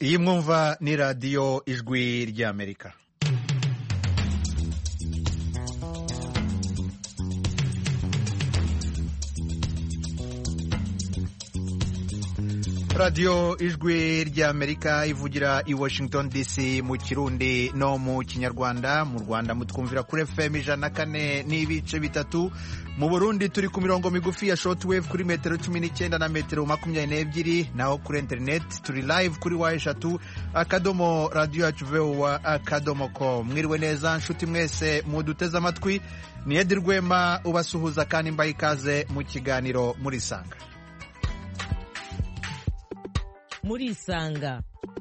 iyi mwumva ni radiyo ijwi ry'Amerika. radiyo ijwi ry'Amerika ivugira i Washington DC mu Kirundi no mu Kinyarwanda. Mu Rwanda mutwumvira kuri FM 104.3, mu Burundi turi ku mirongo migufi ya shortwave kuri metero 19 na metero 22, naho kuri internet turi live kuri eshatu akadomo radio yacu VOA akadomo com. Mwiriwe neza nshuti mwese muduteze amatwi, ni Edi Rwema ubasuhuza kandi mbaye ikaze mu kiganiro Murisanga. Murisanga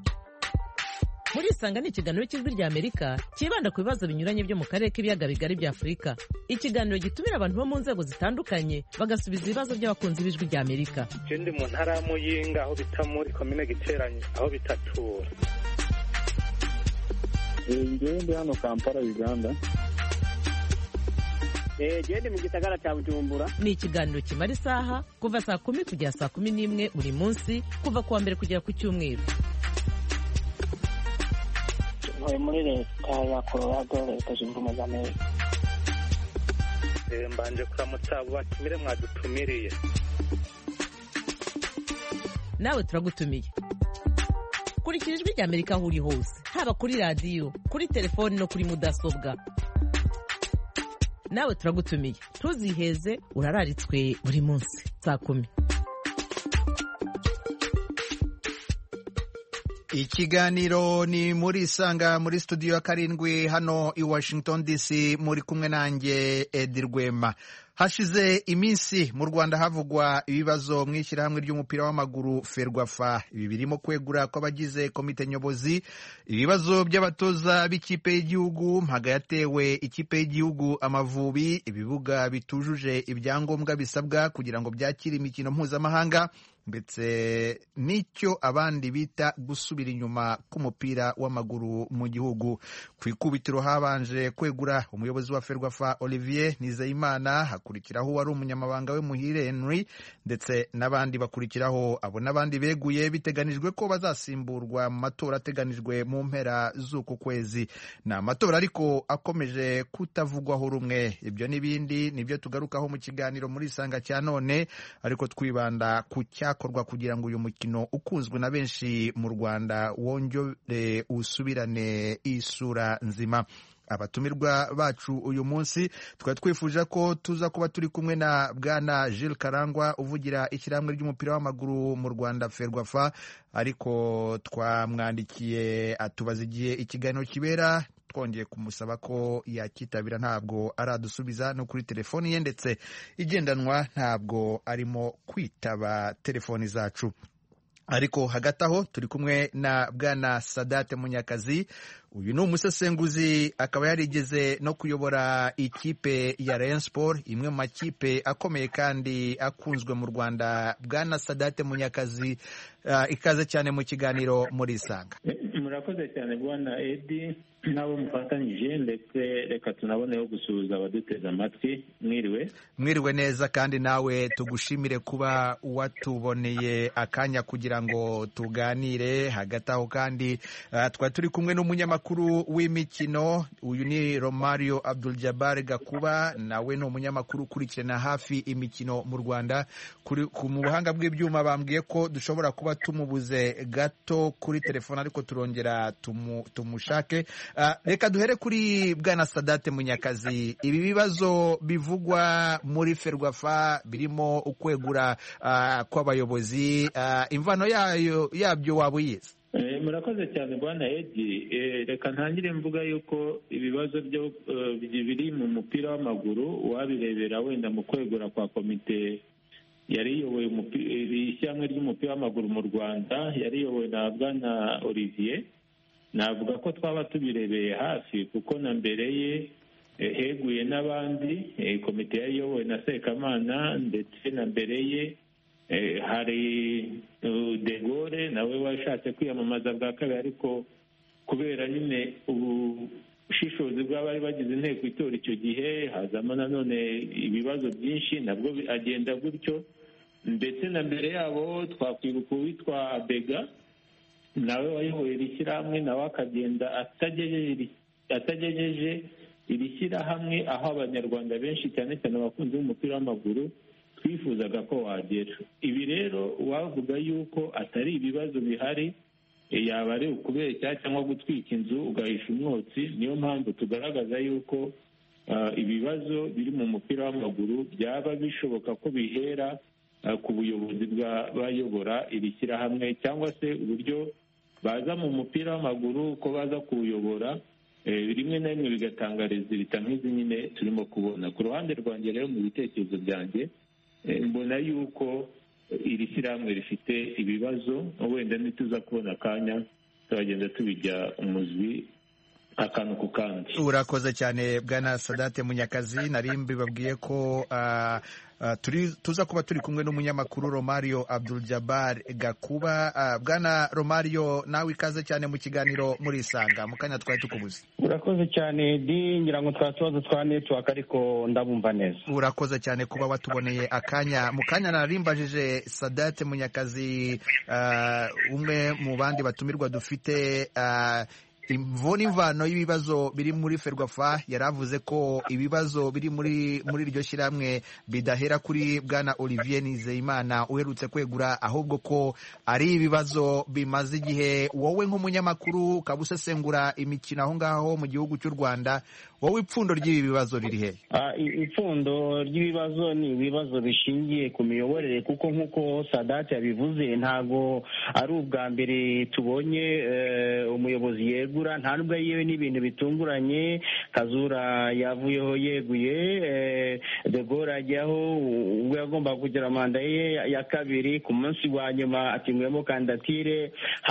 ni ikiganiro cy'ijwi ry'Amerika kibanda ku bibazo binyuranye byo mu karere k'ibiyaga bigari bya Afurika. Ikiganiro gitumira abantu bo mu nzego zitandukanye bagasubiza ibibazo by'abakunzi b'ijwi ry'Amerika. Ndi mu ntara ya Muyinga aho bita muri komine Giteranyi aho bitatura. Ndi hano Kampala, Uganda. Ndi mu gisagara cya Bujumbura. Ni ikiganiro kimara isaha kuva saa 10 kugera saa 11 buri munsi, kuva kuwa mbere kugera ku Cyumweru. Muri leta ya Colorado, Leta Zunze Ubumwe za Amerika. Mbanje kuramutsa abo batumire mwadutumiriye. Nawe turagutumiye. Kurikira ijwi ry'Amerika aho uri hose, haba kuri radiyo, kuri telefoni no kuri mudasobwa. Nawe turagutumiye, ntuziheze, urararitswe buri munsi saa 10. Ikiganiro ni Murisanga muri studio ya 7 hano i Washington DC, muri kumwe nanjye Edi Rwema. Hashize iminsi mu Rwanda havugwa ibibazo mu ishyirahamwe ry'umupira w'amaguru Ferwafa. Ibi birimo kwegura kw'abagize komite nyobozi, ibibazo by'abatoza b'ikipe y'igihugu, mpaga yatewe ikipe y'igihugu Amavubi, ibibuga bitujuje ibyangombwa bisabwa kugira ngo byakire imikino mpuzamahanga, ndetse n'icyo abandi bita gusubira inyuma k'umupira w'amaguru mu gihugu. Ku ikubitiro habanje kwegura umuyobozi wa Ferwafa Olivier Nizeyimana, hakurikiraho wari umunyamabanga we Muhire Henry, ndetse n'abandi bakurikiraho. Abo n'abandi beguye biteganijwe ko bazasimburwa mu matora ateganijwe mu mpera z'uku kwezi. Ni amatora ariko akomeje kutavugwaho rumwe. Ibyo n'ibindi nibyo tugarukaho mu kiganiro Murisanga cya none, ariko twibanda ku cyakorwa kugira ngo uyu mukino ukunzwe na benshi mu Rwanda wongere usubirane isura nzima. Abatumirwa bacu uyu munsi twari twifuje ko tuza kuba turi kumwe na Bwana Jules Karangwa uvugira ishyirahamwe ry'umupira w'amaguru mu Rwanda Ferwafa, ariko twamwandikiye atubaza igihe ikiganiro kibera, twongeye kumusaba ko yakitabira ntabwo aradusubiza no kuri telefoni ye, ndetse igendanwa ntabwo arimo kwitaba telefoni zacu. Ariko hagati aho turi kumwe na Bwana Sadate Munyakazi. Uyu ni umusesenguzi, akaba yarigeze no kuyobora ikipe ya Rayon Sport, imwe mu makipe akomeye kandi akunzwe mu Rwanda. Bwana Sadate Munyakazi, ikaze cyane mu kiganiro Murisanga. Murakoze cyane Bwana Edi nabo mufatanyije, ndetse reka tunaboneho gusuhuza abaduteze amatwi. Mwiriwe neza, kandi nawe tugushimire kuba watuboneye akanya kugira ngo tuganire. Hagati aho kandi twari turi kumwe n'umunyamakuru w'imikino, uyu ni Romario Abdul Jabbar Gakuba, nawe ni umunyamakuru ukurikirana hafi imikino mu Rwanda. Mu buhanga bw'ibyuma bambwiye ko dushobora kuba tumubuze gato kuri telefone, ariko turongera tumushake. Reka duhere kuri Bwana Sadate Munyakazi. Ibi bibazo bivugwa muri Ferwafa birimo ukwegura kw'abayobozi, imvano yabyo waba uyizi? Murakoze cyane Bwana Edi. Reka ntangire mvuga yuko ibibazo biri mu mupira w'amaguru wabirebera wenda mu kwegura kwa komite yari iyoboye ishyirahamwe ry'umupira w'amaguru mu Rwanda, yari iyobowe na Bwana Olivier. Navuga ko twaba tubirebeye hafi, kuko na mbere ye heguye n'abandi. Komite yari iyobowe na Sekamana, ndetse na mbere ye hari De Gaulle nawe washatse kwiyamamaza bwa kabiri, ariko kubera nyine ubushishozi bw'abari bagize inteko itora icyo gihe hazamo nanone ibibazo byinshi, nabwo agenda gutyo. Ndetse na mbere yabo twakwibuka uwitwa Bega nawe wayoboye iri shyirahamwe nawe akagenda atagejeje iri shyirahamwe aho abanyarwanda benshi cyane cyane abakunzi b'umupira w'amaguru twifuzaga ko wagera. Ibi rero wavuga yuko atari ibibazo bihari, yaba ari ukubeshya cyangwa gutwika inzu ugahisha umwotsi. Niyo mpamvu tugaragaza yuko ibibazo biri mu mupira w'amaguru byaba bishoboka ko bihera ku buyobozi bw'abayobora iri shyirahamwe, cyangwa se uburyo baza mu mupira w'amaguru ko baza kuwuyobora, rimwe na rimwe bigatanga rezilita nk'izi nyine turimo kubona. Ku ruhande rwanjye rero, mu bitekerezo byanjye, mbona yuko iri shyirahamwe rifite ibibazo, wenda ntituza kubona akanya turagenda tubijya umuzwi akantu ku kandi. Urakoze cyane Bwana Sadate Munyakazi. Nari mbibabwiye ko tuza kuba turi kumwe n'umunyamakuru Romario Abdul Jabbar Gakuba. Bwana Romario, nawe ikaze cyane mu kiganiro Murisanga. Mu kanya twari tukubuze. Urakoze cyane Di, ngira ngo twatubazo twa network ariko ndabumva neza. Urakoze cyane kuba watuboneye akanya. Mu kanya narimbajije Sadate Munyakazi, umwe mu bandi batumirwa dufite, imvo n'imvano y'ibibazo biri muri Ferwafa. Yaravuze ko ibibazo biri muri iryo shyirahamwe bidahera kuri Bwana Olivier Nizeyimana uherutse kwegura, ahubwo ko ari ibibazo bimaze igihe. Wowe nk'umunyamakuru ukaba usesengura imikino aho ngaho mu gihugu cy'u Rwanda, wowe ipfundo ry'ibi bibazo riri he? Ipfundo ry'ibibazo ni ibibazo bishingiye ku miyoborere, kuko nk'uko Sadate yabivuze, ntago ari ubwa mbere tubonye umuyobozi yegura, nta nubwo yewe n'ibintu bitunguranye. Kazura yavuyeho yeguye, De Gaulle ajyaho ubwo yagomba kugira manda ye ya kabiri, ku munsi wa nyuma atingwemo kandidatire,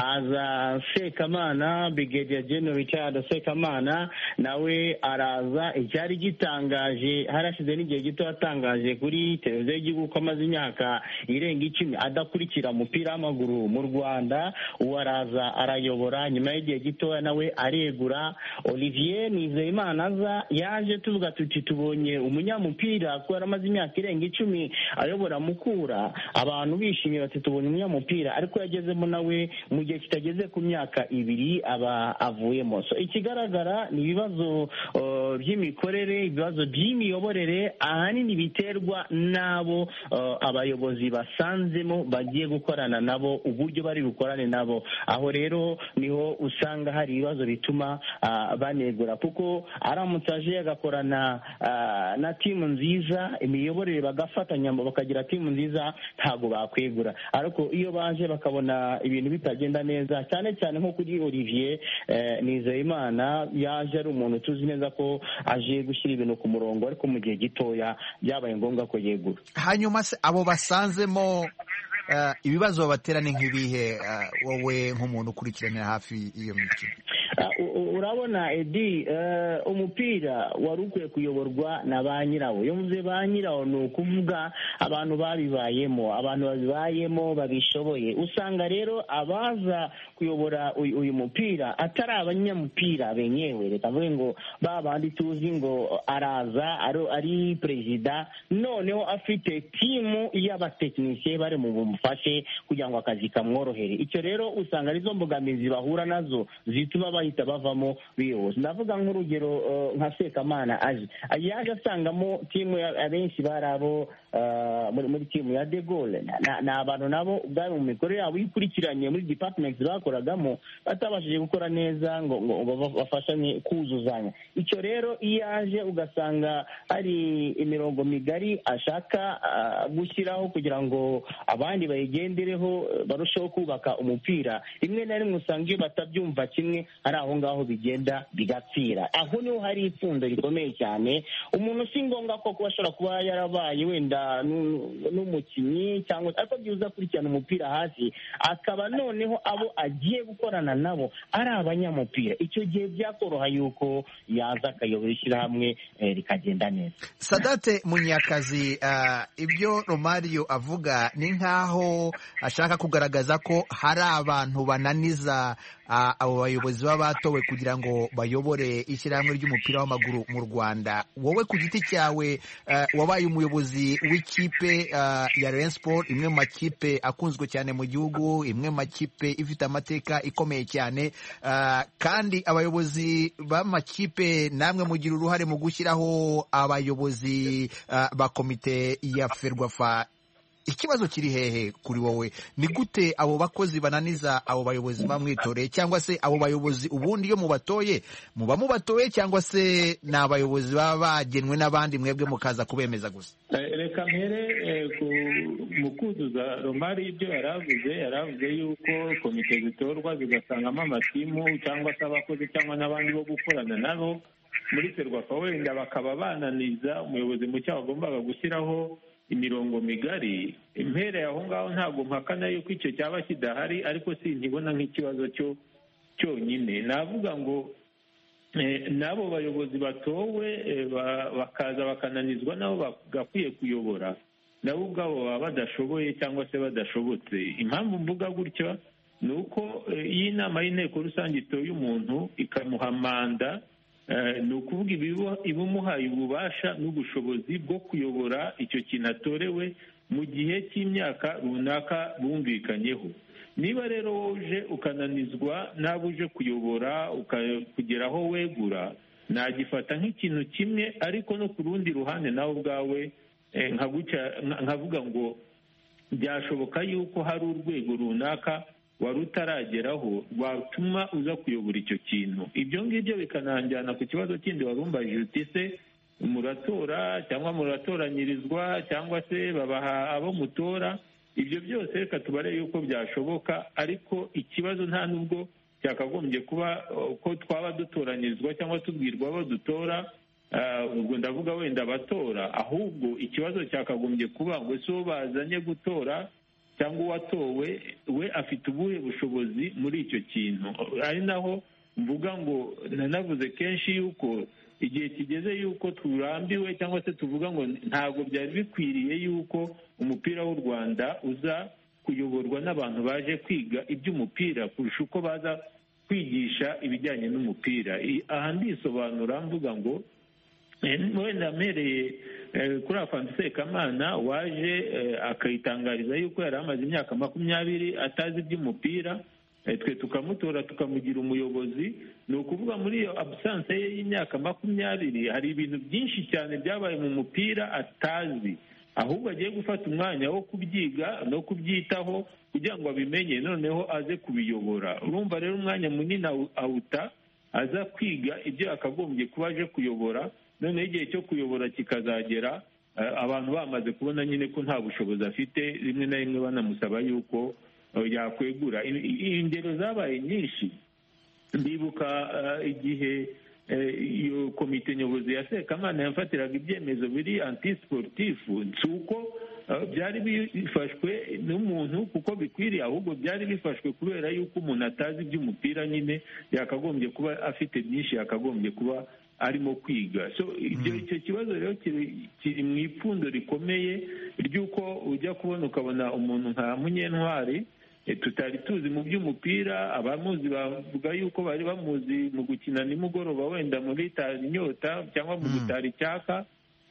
haza Sekamana, Brigadier General Richard Sekamana, nawe araza. Icyari gitangaje, harashize n'igihe gito yatangaje kuri televiziyo y'igihugu ko amaze imyaka irenga 10 adakurikira umupira w'amaguru mu Rwanda. Uwo araza arayobora, nyuma y'igihe gito nawe aregura. Olivier Nizeyimana aza, yaje tuvuga tuti tubonye umunyamupira ko yaramaze imyaka irenga 10 ayobora Mukura, abantu bishimye bati tubonye umunyamupira, ariko yagezemo nawe mu gihe kitageze ku myaka 2 aba avuyemo. So ikigaragara ni ibibazo by'imikorere, ibibazo by'imiyoborere, ahanini biterwa n'abo abayobozi basanzemo bagiye gukorana nabo, uburyo bari bukorane nabo. Aho rero niho usanga hari ibibazo bituma banegura, kuko aramutse aje agakorana na timu nziza, imiyoborere bagafatanya bakagira timu nziza, ntago bakwegura. Ariko iyo baje bakabona ibintu bitagenda neza, cyane cyane nko kuri Olivier Nizeyimana, yaje ari umuntu tuzi neza ko aje gushyira ibintu ku murongo, ariko mu gihe gitoya byabaye ngombwa ko yegura. Hanyuma se abo basanzemo ibibazo babatera ni nk'ibihe, wowe nk'umuntu ukurikiranira hafi iyo mikino? Urabona Edi, umupira wari ukwiye kuyoborwa na ba nyirawo. Iyo mvuze ba nyirawo ni ukuvuga abantu babibayemo, abantu babibayemo babishoboye. Usanga rero abaza kuyobora uyu mupira atari abanyamupira benyewe, reka mvuge ngo ba bandi tuzi ngo araza ari perezida, noneho afite timu y'abatekinisiye bari mu bumufashe kugira ngo akazi kamworohere. Icyo rero usanga arizo mbogamizi bahura nazo zituma bahita bavamo biyobozi. Ndavuga nk'urugero nka Sekamana yaje asangamo timu abenshi bari abo muri timu ya De Gaulle. Ni abantu nabo ubwabo mu mikorere yabo ikurikiranye muri departments bakoragamo batabashije gukora neza ngo bafashanye kuzuzanya. Icyo rero iyo aje ugasanga hari imirongo migari ashaka gushyiraho kugira ngo abandi bayigendereho barusheho kubaka umupira, rimwe na rimwe usanga iyo batabyumva kimwe ari aho ngaho bigenda bigapfira. Aho niho hari ipfundo rikomeye cyane. Umuntu si ngombwa ko kuba ashobora kuba yarabaye wenda n'umukinnyi cyangwa, ariko byuza kurikirana umupira hasi, akaba noneho abo agiye gukorana nabo ari abanyamupira, icyo gihe byakoroha yuko yaza akayobora ishyirahamwe rikagenda neza. Sadate Munyakazi, ibyo Romario avuga ni nk'aho ashaka kugaragaza ko hari abantu bananiza abo bayobozi baba batowe kugira ngo bayobore ishyirahamwe ry'umupira w'amaguru mu Rwanda. Wowe ku giti cyawe wabaye umuyobozi w'ikipe ya Rayon Sport, imwe mu makipe akunzwe cyane mu gihugu, imwe mu makipe ifite amateka ikomeye cyane, kandi abayobozi b'amakipe namwe mugira uruhare mu gushyiraho abayobozi ba komite ya Ferwafa. Ikibazo kiri hehe kuri wowe? Ni gute abo bakozi bananiza abo bayobozi bamwitoreye, cyangwa se abo bayobozi ubundi iyo mubatoye muba mubatoye, cyangwa se ni abayobozi baba bagenwe n'abandi mwebwe mukaza kubemeza gusa? Reka mpere mu kuzuza Romari ibyo yaravuze yuko komite zitorwa zigasangamo amatimu cyangwa se abakozi cyangwa n'abandi bo gukorana nabo muri Ferwafa, wenda bakaba bananiza umuyobozi mucyo wagombaga gushyiraho imirongo migari. Impere aho ngaho ntabwo mpakana yuko icyo cyaba kidahari, ariko sinkibona nk'ikibazo cyonyine. Navuga ngo n'abo bayobozi batowe bakaza bakananizwa nabo bagakwiye kuyobora, nabo ubwabo baba badashoboye cyangwa se badashobotse. Impamvu mvuga gutyo ni uko iyo inama y'inteko rusange itoye umuntu ikamuha manda, ni ukuvuga ibimuhaye ububasha n'ubushobozi bwo kuyobora icyo kintu atorewe mu gihe cy'imyaka runaka bumvikanyeho. Niba rero woje ukananizwa n'abo uje kuyobora kugera aho wegura, nagifata nk'ikintu kimwe, ariko no ku rundi ruhande nawe ubwawe nkavuga ngo byashoboka yuko hari urwego runaka wari utarageraho rwatuma uza kuyobora icyo kintu. Ibyo ngibyo bikananjyana ku kibazo kindi warumbajije uti se muratora cyangwa muratoranyirizwa cyangwa se babaha abo mutora. Ibyo byose reka tubare yuko byashoboka, ariko ikibazo nta nubwo cyakagombye kuba ko twaba dutoranyirizwa cyangwa tubwirwa abo dutora, ubwo ndavuga wenda abatora, ahubwo ikibazo cyakagombye kuba ngo si uwo bazanye gutora cyangwa uwatowe we afite ubuhe bushobozi muri icyo kintu. Ari naho mvuga ngo nanavuze kenshi yuko igihe kigeze yuko turambiwe cyangwa se tuvuga ngo ntabwo byari bikwiriye yuko umupira w'u Rwanda uza kuyoborwa n'abantu baje kwiga iby'umupira kurusha uko baza kwigisha ibijyanye n'umupira. Aha ndisobanura mvuga ngo wenda mpereye kuri Afande Sekamana waje akayitangariza yuko yari amaze imyaka 20 atazi iby'umupira, twe tukamutora tukamugira umuyobozi. Ni ukuvuga muri iyo absence ye y'imyaka 20 hari ibintu byinshi cyane byabaye mu mupira atazi, ahubwo agiye gufata umwanya wo kubyiga no kubyitaho kugira ngo abimenye, noneho aze kubiyobora. Urumva rero umwanya munini awuta aza kwiga ibyo akagombye kuba aje kuyobora, noneho igihe cyo kuyobora kikazagera abantu bamaze kubona nyine ko nta bushobozi afite, rimwe na rimwe banamusaba yuko yakwegura. Ingero zabaye nyinshi. Ndibuka igihe iyo komite nyobozi ya Sekamana yafatiraga ibyemezo biri anti-sportifu, si uko byari bifashwe n'umuntu kuko bikwiriye, ahubwo byari bifashwe kubera yuko umuntu atazi iby'umupira nyine yakagombye kuba afite byinshi yakagombye kuba arimo kwiga. So icyo kibazo rero kiri mu ipfundo rikomeye ry'uko ujya kubona ukabona umuntu nka Munyentwari tutari tuzi mu by'umupira, abamuzi bavuga yuko bari bamuzi mu gukina nimugoroba wenda muri tari inyota cyangwa mu gutara icyaka.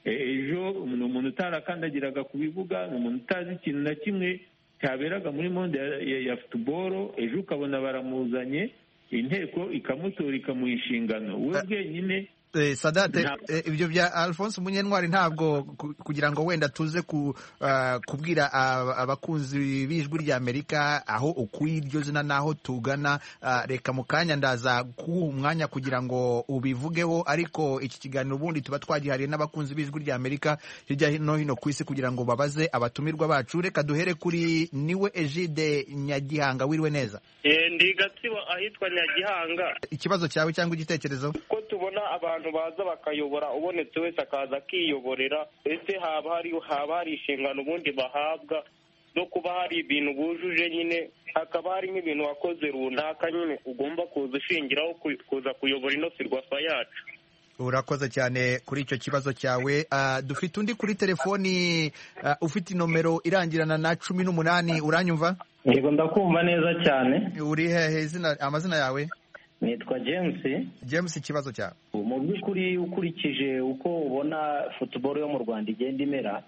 Ejo ni umuntu utarakandagiraga ku bibuga, ni umuntu utazi ikintu na kimwe cyaberaga muri monde ya futuboro. Ejo ukabona baramuzanye, inteko ikamutora ikamuha inshingano we bwenyine. Sadate, ibyo bya Alphonse Munyentwari ntabwo kugira ngo wenda tuze kubwira abakunzi b'ijwi rya Amerika aho ukuye iryo zina naho tugana, reka mu kanya ndaza kuha umwanya kugira ngo ubivugeho, ariko iki kiganiro ubundi tuba twagihariye n'abakunzi b'ijwi rya Amerika hirya no hino ku isi kugira ngo babaze abatumirwa bacu. Reka duhere kuri niwe Egide Nyagihanga. Wiriwe neza? Ndi Gatsibo ahitwa Nyagihanga. Ikibazo cyawe cyangwa igitekerezo? Ko tubona abantu baza bakayobora, ubonetse wese akaza akiyoborera, ese haba hari inshingano ubundi bahabwa no kuba hari ibintu bujuje, nyine hakaba hari nk'ibintu wakoze runaka nyine ugomba kuza ushingiraho kuza kuyobora ino Ferwafa yacu. urakoze cyane kuri icyo kibazo cyawe. Dufite undi kuri telefoni ufite inomero irangirana na 18. Uranyumva? Yego, ndakumva neza cyane. Uri hehe? Amazina yawe? Nitwa James. Ikibazo cyawe? Mu by'ukuri ukurikije uko ubona football yo mu Rwanda igenda imera,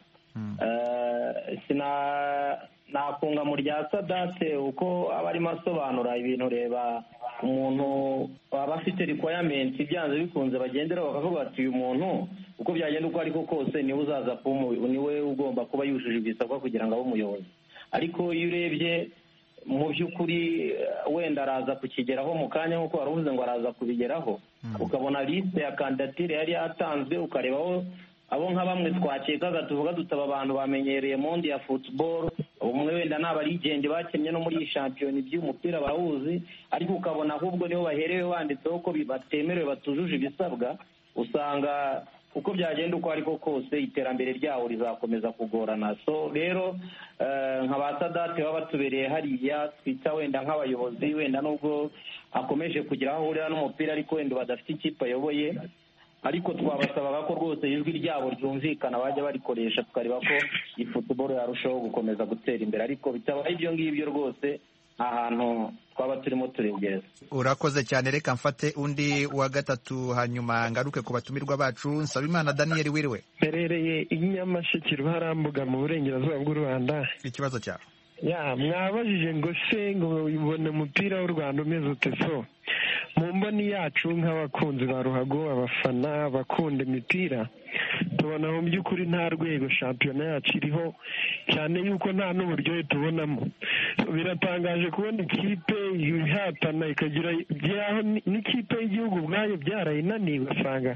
nakunga mu rya Sadate uko aba arimo asobanura ibintu. Reba, umuntu waba afite requirement byanze bikunze bagendera bakavuga bati uyu muntu uko byagenda uko ariko kose niwe uzaza niwe ugomba kuba yujuje ibisabwa kugira ngo abe umuyobozi. Ariko iyo urebye mu by'ukuri wenda araza kukigeraho mu kanya nk'uko wari uvuze ngo araza kubigeraho, ukabona liste ya kandidatire yari yatanzwe, ukarebaho abo nka bamwe twakekaga tuvuga dutaba abantu bamenyereye monde ya football, umwe wenda n'abarigende bakennye no muri shampiyona by'umupira bawuzi, ariko ukabona ahubwo nibo baherewe banditseho ko batemerewe batujuje ibisabwa. Usanga uko byagenda uko ariko kose iterambere ryawo rizakomeza kugorana. So rero nka ba Sadate baba batubereye hariya twita wenda nk'abayobozi, wenda nubwo akomeje kugira aho ahurira n'umupira ariko wenda badafite ikipe ayoboye, ariko twabasabaga ko rwose ijwi ryabo ryumvikana bajya barikoresha, tukareba ko iyi football yarushaho gukomeza gutera imbere. Ariko bitabaye ibyo ngibyo rwose ahantu twaba turimo turegereza. Urakoze cyane. Reka mfate undi wa gatatu hanyuma ngaruke ku batumirwa bacu. Nsabimana Daniel, wiriwe? Mperereye i Nyamasheke Ruharambuga mu burengerazuba bw'u Rwanda. Ikibazo cyawe? Mwabajije ngo se ngo ubona umupira w'u Rwanda umeze ute? So mu mboni yacu nk'abakunzi ba ruhago, abafana bakunda imipira, tubona mu by'ukuri nta rwego shampiyona yacu iriho, cyane yuko nta n'uburyohe tubonamo. Biratangaje kubona ikipe ihatana ikagira byaho n'ikipe y'igihugu ubwayo byarayinaniye, ugasanga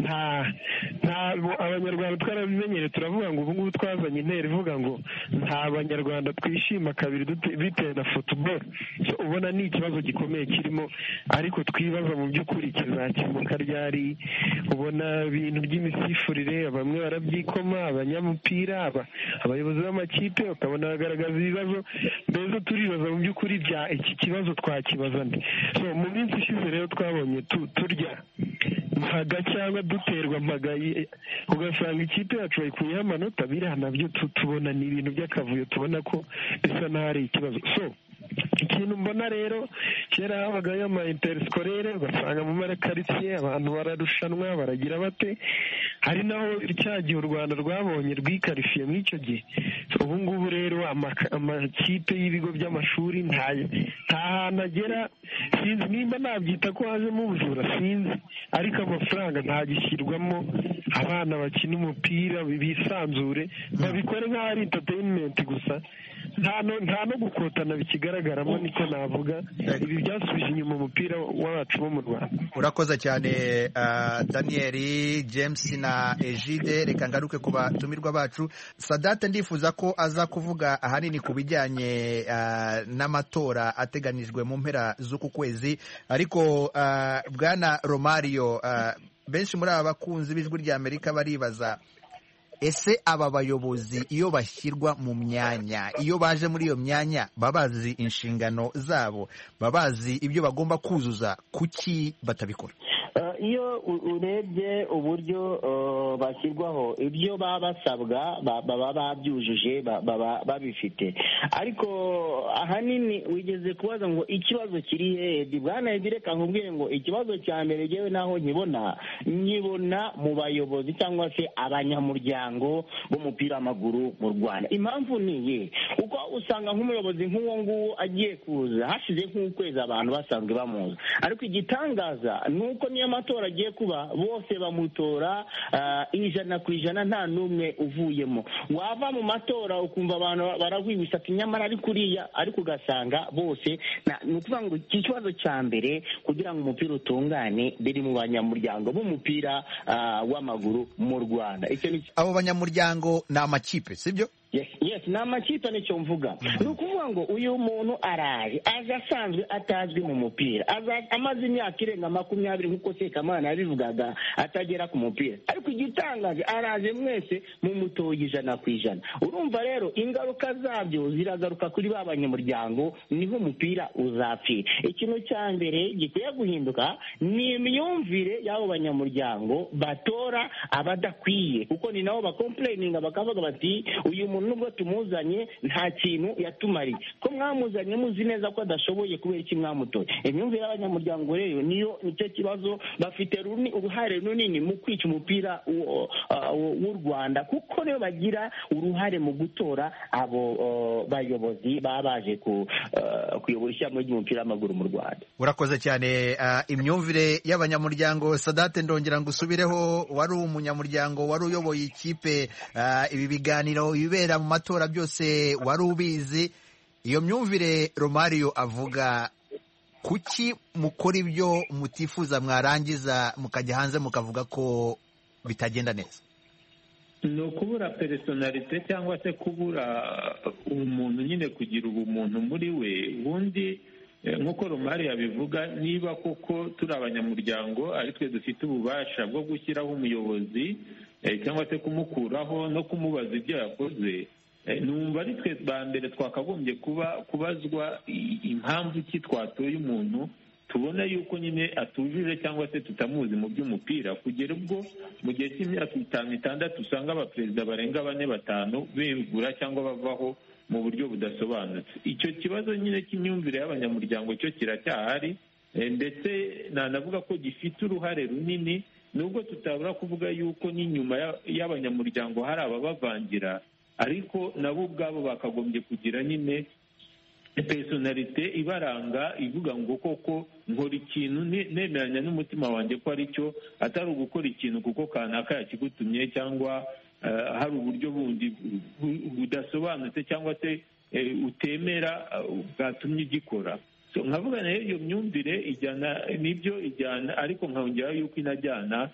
abanyarwanda twarabimenyereye, turavuga ngo ubu ngubu twazanye intera ivuga ngo nta banyarwanda twishima kabiri bitewe na football. So ubona ni ikibazo gikomeye kirimo, ariko twibaza mu by'ukuri kizakemuka ryari. Ubona ibintu by'imisifurire bamwe barabyikoma, abanyamupira, abayobozi b'amakipe bakabona bagaragaza ibibazo. Mbese turibaza mu by'ukuri bya iki kibazo twakibaza nde? So mu minsi ishize rero twabonye turya mpaga cyangwa duterwa mpaga, ugasanga ikipe yacu bayikuyeho amanota. biriya nabyo tubona ni ibintu by'akavuyo, tubona ko bisa n'aho ari ikibazo. So ikintu mbona rero, kera habagayo ama interscolaire, ugasanga mu marakaritsiye abantu bararushanwa baragira bate, hari naho cya gihe u Rwanda rwabonye rwikarifiye muri icyo gihe. Ubu ngubu rero amakipe y'ibigo by'amashuri nta hantu agera. Sinzi nimba nabyita ko hajemo ubujura, sinzi, ariko amafaranga ntagishyirwamo abana bakina umupira bisanzure, babikore nk'aho ari entertainment gusa, nta no gukotana bikigaragaramo, niko navuga. Ibi byasubije inyuma umupira wacu wo mu Rwanda. Urakoze cyane Daniel, James na Egide. Reka ngaruke ku batumirwa bacu. Sadate ndifuza ko aza kuvuga ahanini ku bijyanye n'amatora ateganijwe mu mpera z'uku kwezi, ariko bwana Romario, benshi muri aba bakunzi b'ijwi rya Amerika baribaza, ese aba bayobozi iyo bashyirwa mu myanya, iyo baje muri iyo myanya, babazi inshingano zabo, babazi ibyo bagomba kuzuza, kuki batabikora? Iyo urebye uburyo bashyirwaho, ibyo baba basabwa baba babyujuje, baba babifite. Ariko ahanini wigeze kubaza ngo ikibazo kiri hehe? Bwana Edi, reka nkubwire ngo ikibazo cya mbere yewe naho nkibona mu bayobozi cyangwa se abanyamuryango b'umupira w'amaguru mu Rwanda. Impamvu ni iyihe? Kuko usanga nk'umuyobozi nk'uwo nguwo agiye kuza, hashize nk'ukwezi abantu basanzwe bamuzi, ariko igitangaza ni uko niyo amatora agiye kuba bose bamutora 100% nta n'umwe uvuyemo. Wava mu matora ukumva abantu barahwibisa ati nyamara ari kuriya, ariko ugasanga bose. Ni ukuvuga ngo iki kibazo cya mbere kugira ngo umupira utungane biri mu banyamuryango b'umupira w'amaguru mu Rwanda. Abo banyamuryango ni amakipe, sibyo? yes ni amakipe nicyo mvuga. Ni ukuvuga ngo uyu muntu araje aje asanzwe atazwi mu mupira, amaze imyaka irenga 20 nk'uko Sekamana yabivugaga atagera ku mupira, ariko igitangaje araje mwese mu mutoye 100%. urumva rero ingaruka zabyo ziragaruka kuri ba banyamuryango, niho umupira uzapfira. Ikintu cya mbere gikwiye guhinduka ni imyumvire y'abo banyamuryango batora abadakwiye, kuko ni nabo bakomplaininga bakavuga bati uyu muntu nubwo tumuzanye nta kintu yatumariye, ko mwamuzanye muzi neza ko adashoboye kubera iki mwamutoye. Imyumvire y'abanyamuryango rero nicyo kibazo, bafite uruhare runini mu kwica umupira w'u Rwanda, kuko rero bagira uruhare mu gutora abo bayobozi baba baje kuyobora ishyamba ry'umupira w'amaguru mu Rwanda. Urakoze cyane. Imyumvire y'abanyamuryango, Sadate ndongera ngo usubireho, wari umunyamuryango, wari uyoboye ikipe, ibi biganiro ibibera mu matora byose wari ubizi. Iyo myumvire Romario avuga, kuki mukora ibyo mutifuza mwarangiza mukajya hanze mukavuga ko bitagenda neza? Ni ukubura personalite cyangwa se kubura umuntu nyine kugira ubumuntu muri we. Ubundi nk'uko Romario yabivuga, niba koko turi abanyamuryango ari twe dufite ububasha bwo gushyiraho umuyobozi cyangwa se kumukuraho no kumubaza ibyo yakoze, numva ari twe ba mbere twakagombye kubazwa impamvu ki twatoye umuntu tubona yuko nyine atujuje cyangwa se tutamuzi mu by'umupira, kugera ubwo mu gihe cy'imyaka 5-6 usanga abaperezida barenga 4-5 begura cyangwa bavaho mu buryo budasobanutse. Icyo kibazo nyine cy'imyumvire y'abanyamuryango cyo kiracyahari, ndetse nanavuga ko gifite uruhare runini, nubwo tutabura kuvuga yuko n'inyuma y'abanyamuryango hari ababavangira, ariko nabo ubwabo bakagombye kugira nyine personalite ibaranga, ivuga ngo koko nkora ikintu nemeranya n'umutima wanjye ko ari cyo, atari ugukora ikintu kuko kanaka yakigutumye cyangwa hari uburyo bundi budasobanutse cyangwa se utemera bwatumye igikora. Nkavuga nayo iyo myumvire ijyana, ariko nkongeraho yuko inajyana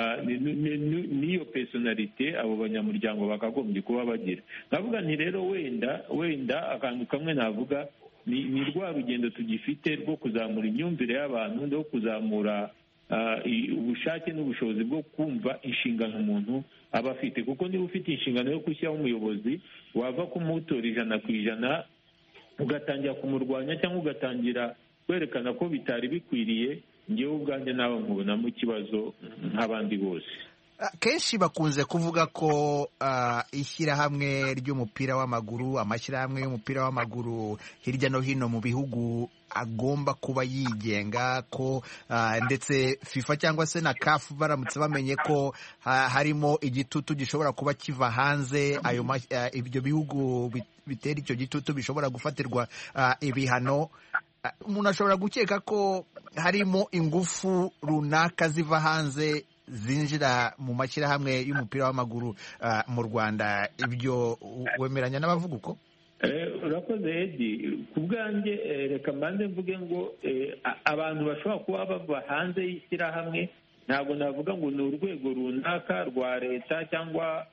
n'iyo personalite abo banyamuryango bakagombye kuba bagira. Nkavuga nti rero wenda akantu kamwe navuga ni rwa rugendo tugifite rwo kuzamura imyumvire y'abantu, no kuzamura ubushake n'ubushobozi bwo kumva inshingano umuntu aba afite. Kuko niba ufite inshingano yo gushyiraho umuyobozi, wava kumutora 100% ugatangira kumurwanya cyangwa ugatangira kwerekana ko bitari bikwiriye, ngewe ubwanjye nawe nkubonamo ikibazo nk'abandi bose. Kenshi bakunze kuvuga ko ishyirahamwe ry'umupira w'amaguru, amashyirahamwe y'umupira w'amaguru hirya no hino mu bihugu agomba kuba yigenga, ko ndetse FIFA cyangwa se na CAF baramutse bamenye ko harimo igitutu gishobora kuba kiva hanze, ibyo bihugu bitera icyo gitutu bishobora gufatirwa ibihano. Umuntu ashobora gukeka ko harimo ingufu runaka ziva hanze zinjira mu mashyirahamwe y'umupira w'amaguru mu Rwanda. Ibyo wemeranya n'abavuga uko? Urakoze Edi. Ku bwanjye reka mbanze mvuge ngo abantu bashobora kuba bava hanze y'ishyirahamwe, ntabwo navuga ngo ni urwego runaka rwa leta cyangwa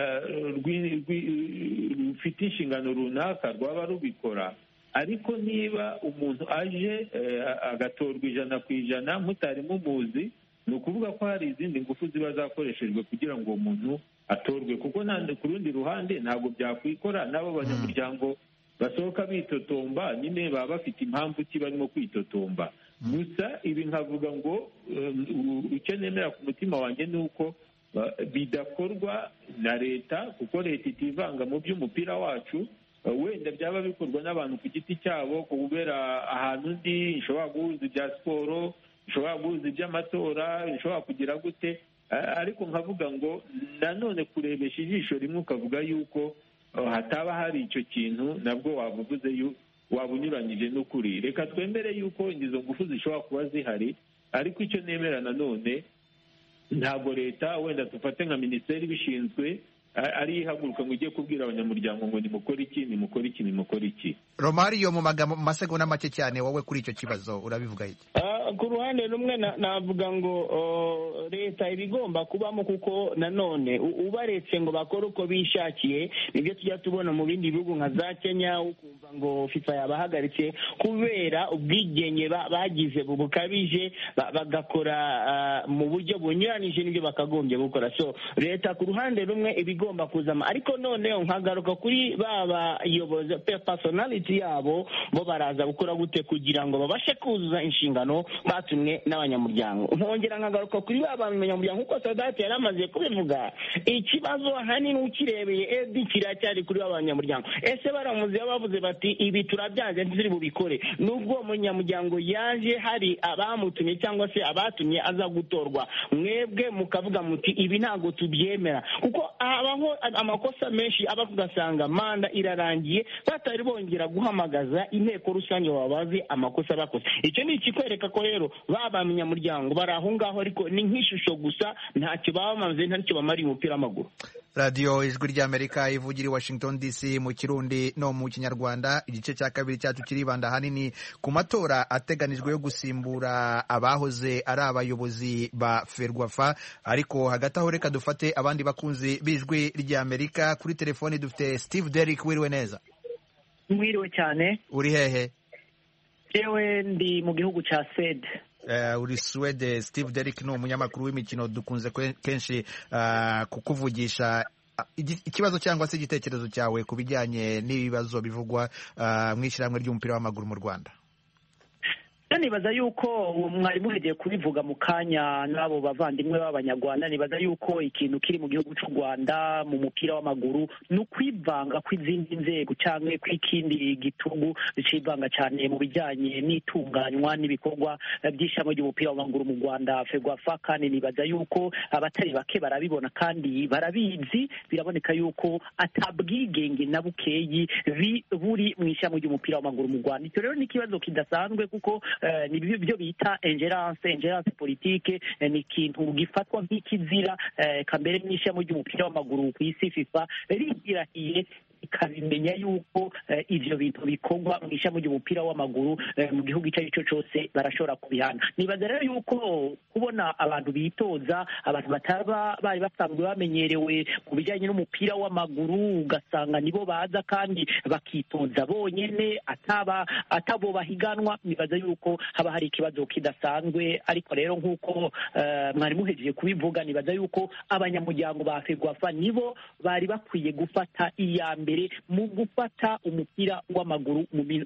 rufite inshingano runaka rwaba rubikora. Ariko niba umuntu aje agatorwa 100% mutari mumuzi, ni ukuvuga ko hari izindi ngufu ziba zakoreshejwe kugira ngo uwo muntu atorwe. Kuko ku rundi ruhande ntabwo byakwikora, n'abo banyamuryango basohoka bitotomba nyine baba bafite impamvu ki barimo kwitotomba. Gusa ibi nkavuga ngo icyo nemera ku mutima wanjye ni uko bidakorwa na leta, kuko leta itivanga mu by'umupira wacu. Wenda byaba bikorwa n'abantu ku giti cyabo, kubera ahantu undi ishobora guhuza ibya siporo, ishobora guhuza iby'amatora, ishobora kugira gute. Ariko nkavuga ngo nanone kurebesha ijisho rimwe ukavuga yuko hataba hari icyo kintu, nabwo wavuze waba unyuranyije n'ukuri. Reka twemere yuko izo ngufu zishobora kuba zihari, ariko icyo nemera nanone ntabwo leta, wenda dufate nka minisiteri ibishinzwe, ari ihaguruka ngo ujye kubwira abanyamuryango ngo nimukore iki nimukore iki nimukore iki. Romario, mu masegonda make cyane, wowe kuri icyo kibazo urabivuga iki? ku ruhande rumwe navuga ngo leta ibigomba kubamo, kuko nanone ubaretse ngo bakore uko bishakiye nibyo tujya tubona mu bindi bihugu nka za Kenya, ukumva ngo FIFA yabahagaritse kubera ubwigenge bagize bukabije, bagakora mu buryo bunyuranije n'ibyo bakagombye gukora. So leta ku ruhande rumwe ibigomba kuzama, ariko noneho nkagaruka kuri bayobozi personality yabo, bo baraza gukora gute kugira ngo babashe kuzuza inshingano batumwe n'abanyamuryango. Nkongera nkagaruka kuri abanyamuryango kuko Sadati yari amaze kubivuga, ikibazo ahanini ukirebeye kiracyari kuri abanyamuryango. Ese baramuze bavuze bati ibi turabyanze ntiziri bubikore, nubwo umunyamuryango yaje hari abamutumye cyangwa se abatumye aza gutorwa, mwebwe mukavuga muti ibi ntabwo tubyemera, kuko habaho amakosa menshi aba ugasanga manda irarangiye batari bongera guhamagaza inteko rusange babaze amakosa bakoze. Icyo ni ikikwereka ko rero babanyamuryango bari aho ngaho, ariko ni nk'ishusho gusa, ntacyo bamaze, ntacyo bamariye umupira w'amaguru. radiyo ijwi ry'Amerika ivugira i Washington DC mu Kirundi no mu Kinyarwanda. Igice cya kabiri cyacu kiribanda ahanini ku matora ateganijwe yo gusimbura abahoze ari abayobozi ba Ferwafa, ariko hagati aho reka dufate abandi bakunzi b'ijwi ry'Amerika. Kuri telefoni dufite Steve Derrick. Wiriwe neza? Mwiriwe cyane. Uri hehe? Jewe ndi mu gihugu cya Swede. Uri Swede. Steve Derrick ni umunyamakuru w'imikino, dukunze kenshi kukuvugisha. Ikibazo cyangwa se igitekerezo cyawe ku bijyanye n'ibibazo bivugwa mu ishyirahamwe ry'umupira w'amaguru mu Rwanda? Nibaza yuko mwari muhegeye kubivuga mu kanya n'abo bavandimwe b'abanyarwanda, nibaza yuko ikintu kiri mu gihugu cy'u Rwanda mu mupira w'amaguru ni ukwivanga kw'izindi nzego cyangwa kw'ikindi gitugu civanga cyane mu bijyanye n'itunganywa n'ibikorwa by'ishami ry'umupira w'amaguru mu Rwanda Ferwafa. Kandi nibaza yuko abatari bake barabibona kandi barabizi, biraboneka yuko atabwigenge na bukeyi buri mu ishami ry'umupira w'amaguru mu Rwanda. Icyo rero ni ikibazo kidasanzwe, kuko ni byo bita ingerence politique, ni ikintu gifatwa nk'ikizira kambere n'ishami ry'umupira w'amaguru ku isi FIFA rigirahiye ikabimenya yuko ivyo bintu bikorwa mu ishami ry'umupira w'amaguru mu gihugu icyo ari cyo cyose barashobora kubihana. Nibaza rero yuko kubona abantu bitoza, abantu bataba bari basanzwe bamenyerewe mu bijyanye n'umupira w'amaguru, ugasanga nibo baza kandi bakitoza bonyene atabo bahiganwa, nibaza yuko haba hari ikibazo kidasanzwe. Ariko rero nk'uko mwari muhejeje kubivuga, nibaza yuko abanyamuryango ba Ferwafa nibo bari bakwiye gufata iya mbere mu gufata umupira w'amaguru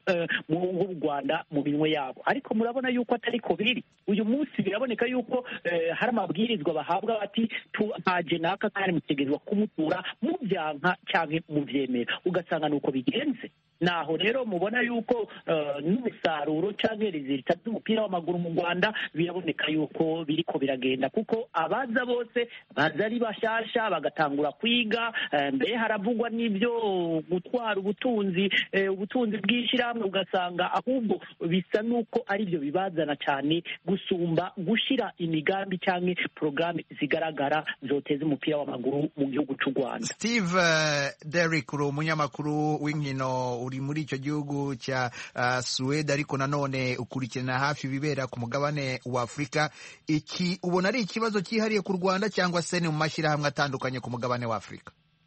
mu Rwanda mu minwe yabo. Ariko murabona yuko atari ko biri uyu munsi. Biraboneka yuko hari amabwirizwa bahabwa bati ntaje naka kandi mutegerezwa kumutura mu byanka cyangwa mu byemera, ugasanga nuko bigenze. Naho rero mubona yuko n'umusaruro cyangwa resultat z'umupira w'amaguru mu Rwanda biraboneka yuko biriko biragenda, kuko abaza bose baza ari bashasha bagatangura kwiga. Mbere haravugwa n'ibyo gutwara ubutunzi bw'ishyirahamwe, ugasanga ahubwo bisa n'uko ari byo bibazana cyane gusumba gushira imigambi cyangwa porogaramu zigaragara zoteza umupira w'amaguru mu gihugu cy'u Rwanda. Steve Derrick, uri umunyamakuru w'inkino, uri muri icyo gihugu cya Suwede, ariko nanone ukurikirana hafi ibibera ku mugabane wa Afurika. Iki ubona ari ikibazo cyihariye ku Rwanda cyangwa se ni mu mashyirahamwe atandukanye ku mugabane wa Afurika?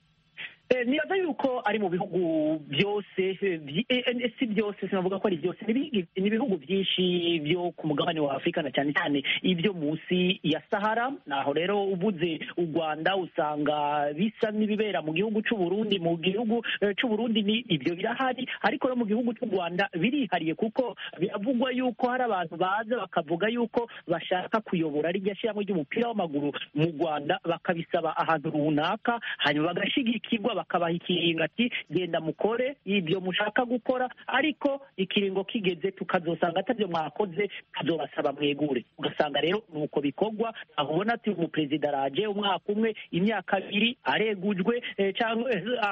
Nibaza yuko ari mu bihugu byose, si byose, sinavuga ko ari byose, ni ibihugu byinshi byo ku mugabane wa Afurika na cyane cyane ibyo munsi ya Sahara. Naho rero uvuze u Rwanda usanga bisa n'ibibera mu gihugu cy'u Burundi. Mu gihugu cy'u Burundi ni ibyo birahari, ariko no mu gihugu cy'u Rwanda birihariye, kuko biravugwa yuko hari abantu baza bakavuga yuko bashaka kuyobora rijya shyirahamwe ry'umupira w'amaguru mu Rwanda, bakabisaba ahantu runaka, hanyuma bagashigikirwa bakabaha ikiringo ati genda mukore ibyo mushaka gukora, ariko ikiringo kigeze tukazosanga atabyo mwakoze tuzobasaba mwegure. Ugasanga rero nuko bikorwa, aho ubona ati umuperezida araje umwaka umwe, imyaka 2 aregujwe cyangwa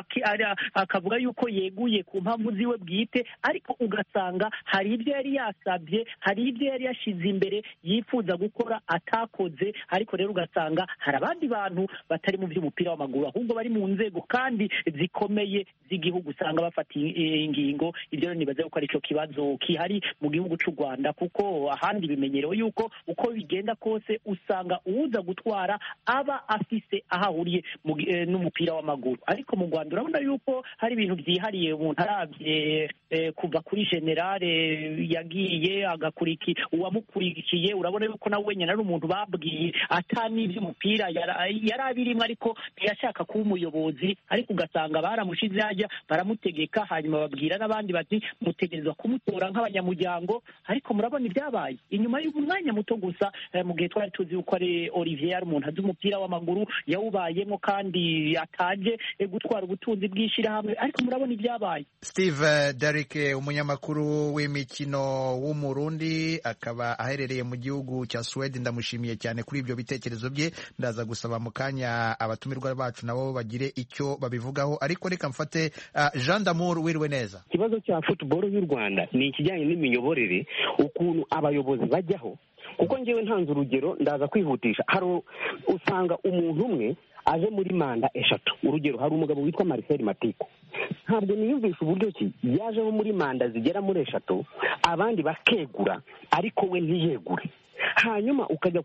akavuga yuko yeguye ku mpamvu ziwe bwite, ariko ugasanga hari ibyo yari yasabye, hari ibyo yari yashize imbere yifuza gukora atakoze. Ariko rero ugasanga hari abandi bantu batari mu by'umupira w'amaguru, ahubwo bari mu nzego kandi kandi zikomeye z'igihugu usanga bafata ingingo. Ibyo rero nibaza yuko ari cyo kibazo kihari mu gihugu cy'u Rwanda, kuko ahandi bimenyerewe yuko uko bigenda kose usanga uwuza gutwara aba afise aho ahuriye n'umupira w'amaguru. Ariko mu Rwanda urabona yuko hari ibintu byihariye umuntu arabye kuva kuri generale yagiye uwamukurikiye, urabona yuko nawe wenyine ari umuntu babwiye atani iby'umupira yari abirimo, ariko ntiyashaka kuba umuyobozi, ariko ugasanga baramushize hajya baramutegeka, hanyuma babwira n'abandi bati mutegerezwa kumutora nk'abanyamuryango. Ariko murabona ibyabaye inyuma y'umwanya muto gusa, mu gihe twari tuzi yuko ari Olivier ari umuntu azi umupira w'amaguru yawubayemo kandi ataje gutwara ubutunzi bw'ishyirahamwe, ariko murabona ibyabaye. Steve Derrick, umunyamakuru w'imikino w'umurundi akaba aherereye mu gihugu cya Sweden, ndamushimiye cyane kuri ibyo bitekerezo bye. Ndaza gusaba mu kanya abatumirwa bacu nabo bagire icyo babivugaho, ariko reka mfate Jean d'Amour. Wiriwe neza. Ikibazo cya football y'u Rwanda ni ikijyanye n'imiyoborere, ukuntu abayobozi bajyaho, kuko njyewe ntanze urugero ndaza kwihutisha. Usanga umuntu umwe aje muri manda 3. Urugero, hari umugabo witwa Marcel Matiko, ntabwo niyumvisha uburyo ki yajeho muri manda zigera muri 3 abandi bakegura ariko we ntiyegure. Hanyuma ukajya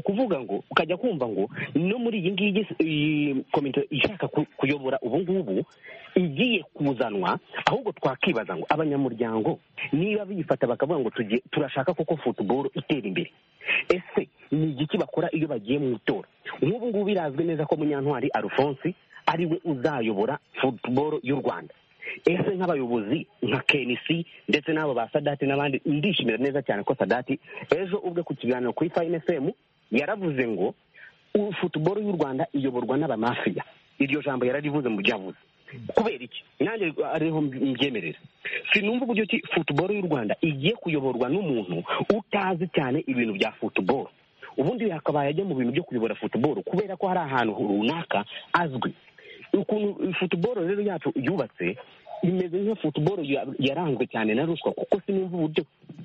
kumva ngo no muri iyi ngiyi komite ishaka kuyobora ubu ngubu igiye kuzanwa, ahubwo twakibaza ngo abanyamuryango niba bifata bakavuga ngo turashaka koko football itera imbere, ese ni igiki bakora iyo bagiye mu itora? Nk'ubu ngubu birazwi neza ko Munyantwari Alphonse ari we uzayobora football y'u Rwanda. Ese nk'abayobozi nka KNC ndetse n'abo ba Sadati n'abandi, ndishimira neza cyane ko Sadati ejo ubwe ku kiganiro kuri Fine FM yaravuze ngo football y'u Rwanda iyoborwa n'abamafiya. Iryo jambo yararivuze mu byavuze. Kubera iki? Nanjye ariho mbyemerera. Sinumva uburyo ki football y'u Rwanda igiye kuyoborwa n'umuntu utazi cyane ibintu bya football. Ubundi yakabaye ajya mu bintu byo kuyobora football kubera ko hari ahantu runaka azwi. Ukuntu football rero yacu yubatse imeze nka football yaranzwe cyane na ruswa, kuko sinumva uburyo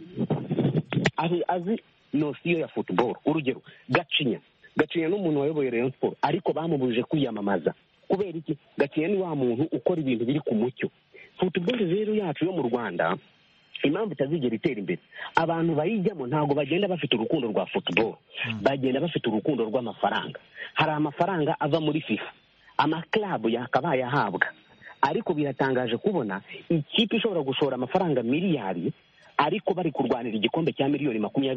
azi nosiyo ya football. Urugero, Gacinya n'umuntu wayoboye Rayon Sport, ariko bamubujije kwiyamamaza. Kubera iki? Gacinya ni wa muntu ukora ibintu biri ku mucyo. Football rero yacu yo mu Rwanda impamvu itazigera itera imbere, abantu bayijyamo ntabwo bagenda bafite urukundo rwa football, bagenda bafite urukundo rw'amafaranga. Hari amafaranga ava muri FIFA, amaklabu yakabaye ahabwa, ariko biratangaje kubona ikipe ishobora gushora amafaranga miliyari ariko bari kurwanira igikombe cya miliyoni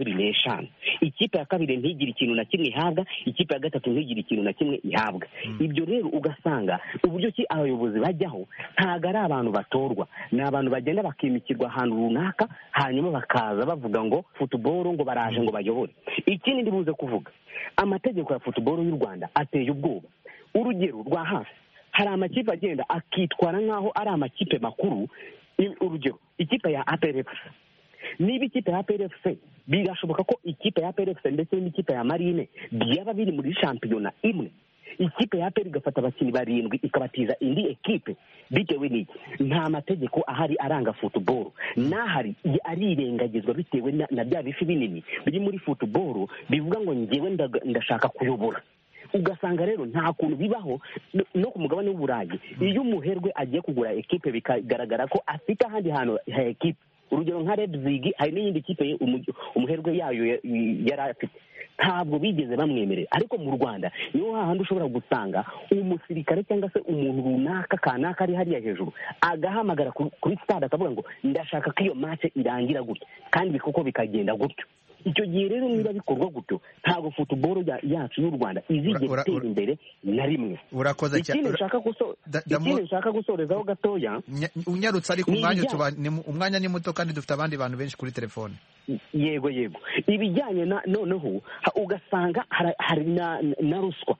25. Ikipe ya kabiri ntigire ikintu na kimwe ihabwa, ikipe ya gatatu ntigire ikintu na kimwe ihabwa. Ibyo rero ugasanga uburyo ki abayobozi bajyaho ntago ari abantu batorwa, ni abantu bagenda bakimikirwa ahantu runaka, hanyuma bakaza bavuga ngo football ngo baraje ngo bayobore. Ikindi ndibuze kuvuga, amategeko ya football y'u Rwanda ateye ubwoba. Urugero rwa hafi, hari amakipe agenda akitwara nk'aho ari amakipe makuru. Urugero, ikipe ya APR FC, niba ikipe ya APR FC birashoboka ko ikipe ya APR FC ndetse n'ikipe ya Marine byaba biri muri shampiyona imwe, ikipe ya APR igafata abakinnyi 7 ikabatiza indi ekipe, bitewe n'iki? Nta mategeko ahari aranga football, n'ahari arirengagizwa bitewe na bya bifi binini biri muri football bivuga ngo njyewe ndashaka kuyobora. Ugasanga rero nta kuntu bibaho no ku mugabane w'Uburayi. Iyo umuherwe agiye kugura ekipe bikagaragara ko afite ahandi hantu ha ekipe, urugero nka Leipzig hari n'iyindi kipe umuherwe yayo yari afite, ntabwo bigeze bamwemerera. Ariko mu Rwanda niho hahandi ushobora gusanga umusirikare cyangwa se umuntu runaka kanaka ari hariya hejuru agahamagara kuri stade akavuga ngo ndashaka ko iyo match irangira gutya, kandi kuko bikagenda gutyo. Icyo gihe rero niba bikorwa gutyo ntabwo football yacu y'u Rwanda izigera itera imbere na rimwe. Urakoze cyane. Ikindi nshaka gusorezaho gatoya, unyarutse ariko umwanya ni muto kandi dufite abandi bantu benshi kuri telefone. Yego ibijyanye noneho ugasanga hari na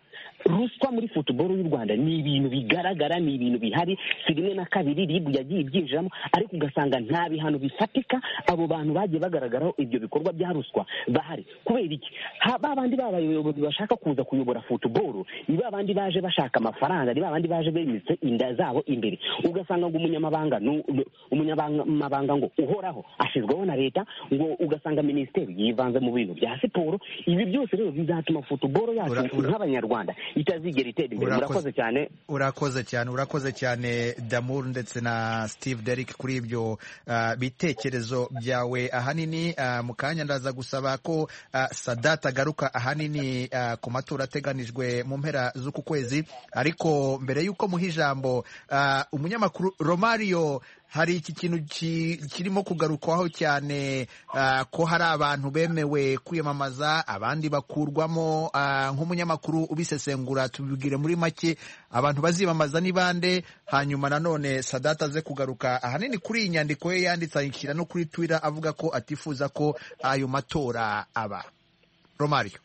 ruswa muri football y'u Rwanda. Ni ibintu bigaragara, ni ibintu bihari, si rimwe na kabiri RIB yagiye ibyinjiramo, ariko ugasanga nta bihano bifatika abo bantu bagiye bagaragaraho ibyo bikorwa bya ruswa bahari. Kubera iki? Babandi b'abayobozi bashaka kuza kuyobora football ni babandi baje bashaka amafaranga, ni babandi baje bemitse inda zabo imbere. Ugasanga ngo umunyamabanga ngo uhoraho ashizweho na leta, ngo ugasanga minisiteri yivanze mu bintu bya siporo. Ibi byose rero bizatuma football yacu nk'abanyarwanda itazigera itera imbere. Murakoze cyane. Urakoze cyane Damour ndetse na Steve Derrick kuri ibyo bitekerezo byawe. Ahanini mu kanya ndaza gusaba ko Sadat agaruka ahanini ku matora ateganijwe mu mpera z'uku kwezi, ariko mbere y'uko muha ijambo umunyamakuru Romario, hari iki kintu kirimo kugarukwaho cyane ko hari abantu bemewe kwiyamamaza abandi bakurwamo. Nk'umunyamakuru ubisesengura, tubibwire muri make abantu baziyamamaza ni bande, hanyuma nanone Sadat aze kugaruka ahanini kuri iyi nyandiko ye yanditse ayishyira no kuri Twitter avuga ko atifuza ko ayo matora aba. Romario.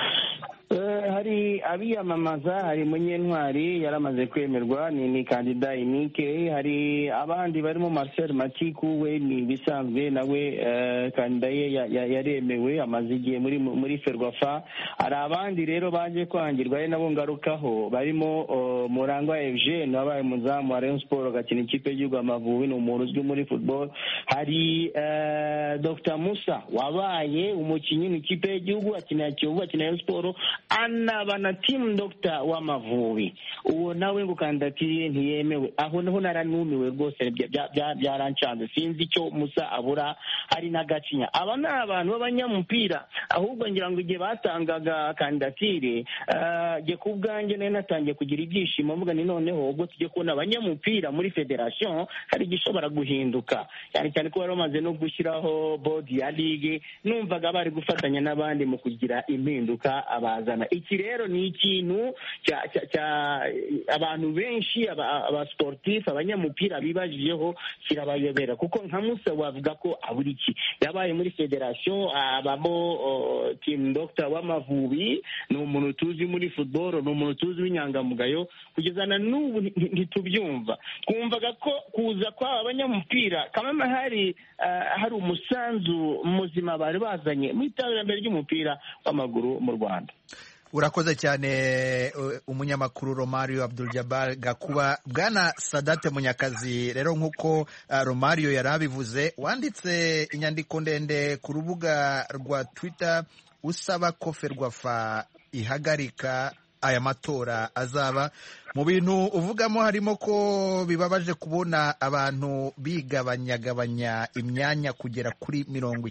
Hari abiyamamaza, hari Munyentwari yaramaze kwemerwa, ni kandida inike. Hari abandi barimo Marcel Matiku, we ni bisanzwe nawe kandida ye yaremewe, amaze igihe muri Ferwafa. Hari abandi rero baje kwangirwa ari nabo ngarukaho, barimo Murangwa Eugene wabaye umuzamu wa Rayon Sport agakina ikipe y'igihugu Amavubi, ni umuntu uzwi muri football. Hari Dr Musa wabaye umukinnyi mu ikipe y'igihugu, akinira Kiyovu, akinira Rayon Sport, anaba na team doctor w'Amavubi. Uwo nawe ngo kandidatire ntiyemewe. Aho naho naranumiwe rwose, byarancanze, sinzi icyo Musa abura. Hari na Gacinya. Aba ni abantu b'abanyamupira, ahubwo ngira ngo igihe batangaga kandidatire je ku bwanjye nari natangiye kugira ibyishimo, mvuga ni noneho ubwo tujye kubona abanyamupira muri federation hari igishobora guhinduka, cyane cyane ko bari bamaze no gushyiraho board ya ligue. Numvaga bari gufatanya n'abandi mu kugira impinduka abazana. Iki rero ni ikintu abantu benshi abasportif abanyamupira bibajijeho kirabayobera, kuko nka Musa wavuga ko aburi iki, yabaye muri federation, abamo team doctor w'Amavubi, ni umuntu tuzi muri football, ni umuntu tuzi w'inyangamugayo. Kugeza na n'ubu ntitubyumva. Twumvaga ko kuza kw'aba banyamupira kamama hari umusanzu muzima bari bazanye mu iterambere ry'umupira w'amaguru mu Rwanda. Urakoze cyane umunyamakuru Romario Abdul Jabbar Gakuba. Bwana Sadat Munyakazi, rero nk'uko Romario yari abivuze, wanditse inyandiko ndende ku rubuga rwa Twitter usaba ko Ferwafa ihagarika aya matora azaba. Mu bintu uvugamo harimo ko bibabaje kubona abantu bigabanya imyanya kugera kuri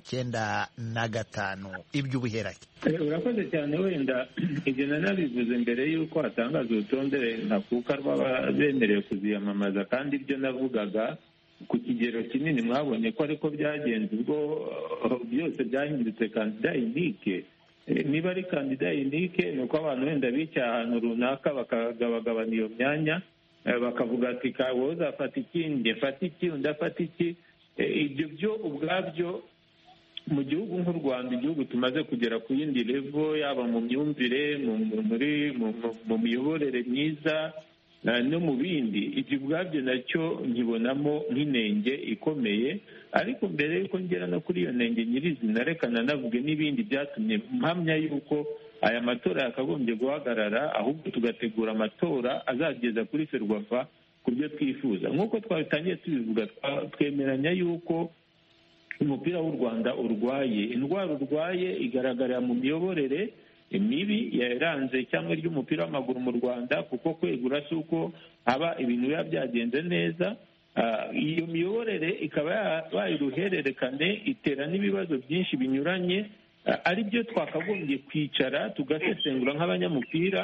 95. Ibyo ubiherake. Urakoze cyane. Wenda ibyo nanabivuze mbere y'uko hatangaza urutonde ntakuka rw'abemerewe kuziyamamaza, kandi ibyo navugaga ku kigero kinini mwabonye ko ariko byagenze ubwo byose byahindutse kandida inike. Niba ari kandida inike, ni uko abantu wenda bicaye ahantu runaka bakagabagabana iyo myanya, bakavuga ati wowe uzafata iki, njye fata iki, undi afata iki. Ibyo byo ubwabyo mu gihugu nk'u Rwanda, igihugu tumaze kugera ku yindi level, yaba mu myumvire, mu miyoborere myiza no mu bindi, ibyo ubwabyo nacyo nkibonamo nk'inenge ikomeye. Ariko mbere y'uko ngera no kuri iyo nenge nyirizina, reka nanavuge n'ibindi byatumye mpamya y'uko aya matora yakagombye guhagarara, ahubwo tugategura amatora azageza kuri Ferwafa ku byo twifuza. Nk'uko twabitangiye tubivuga, twemeranya y'uko umupira w'u Rwanda urwaye. Indwara urwaye igaragarira mu miyoborere mibi yaranze cyangwa ry'umupira w'amaguru mu Rwanda, kuko kwegura si uko haba ibintu biba byagenze neza. Iyo miyoborere ikaba yabaye uruhererekane, itera n'ibibazo byinshi binyuranye, ari byo twakagombye kwicara tugasesengura nk'abanyamupira,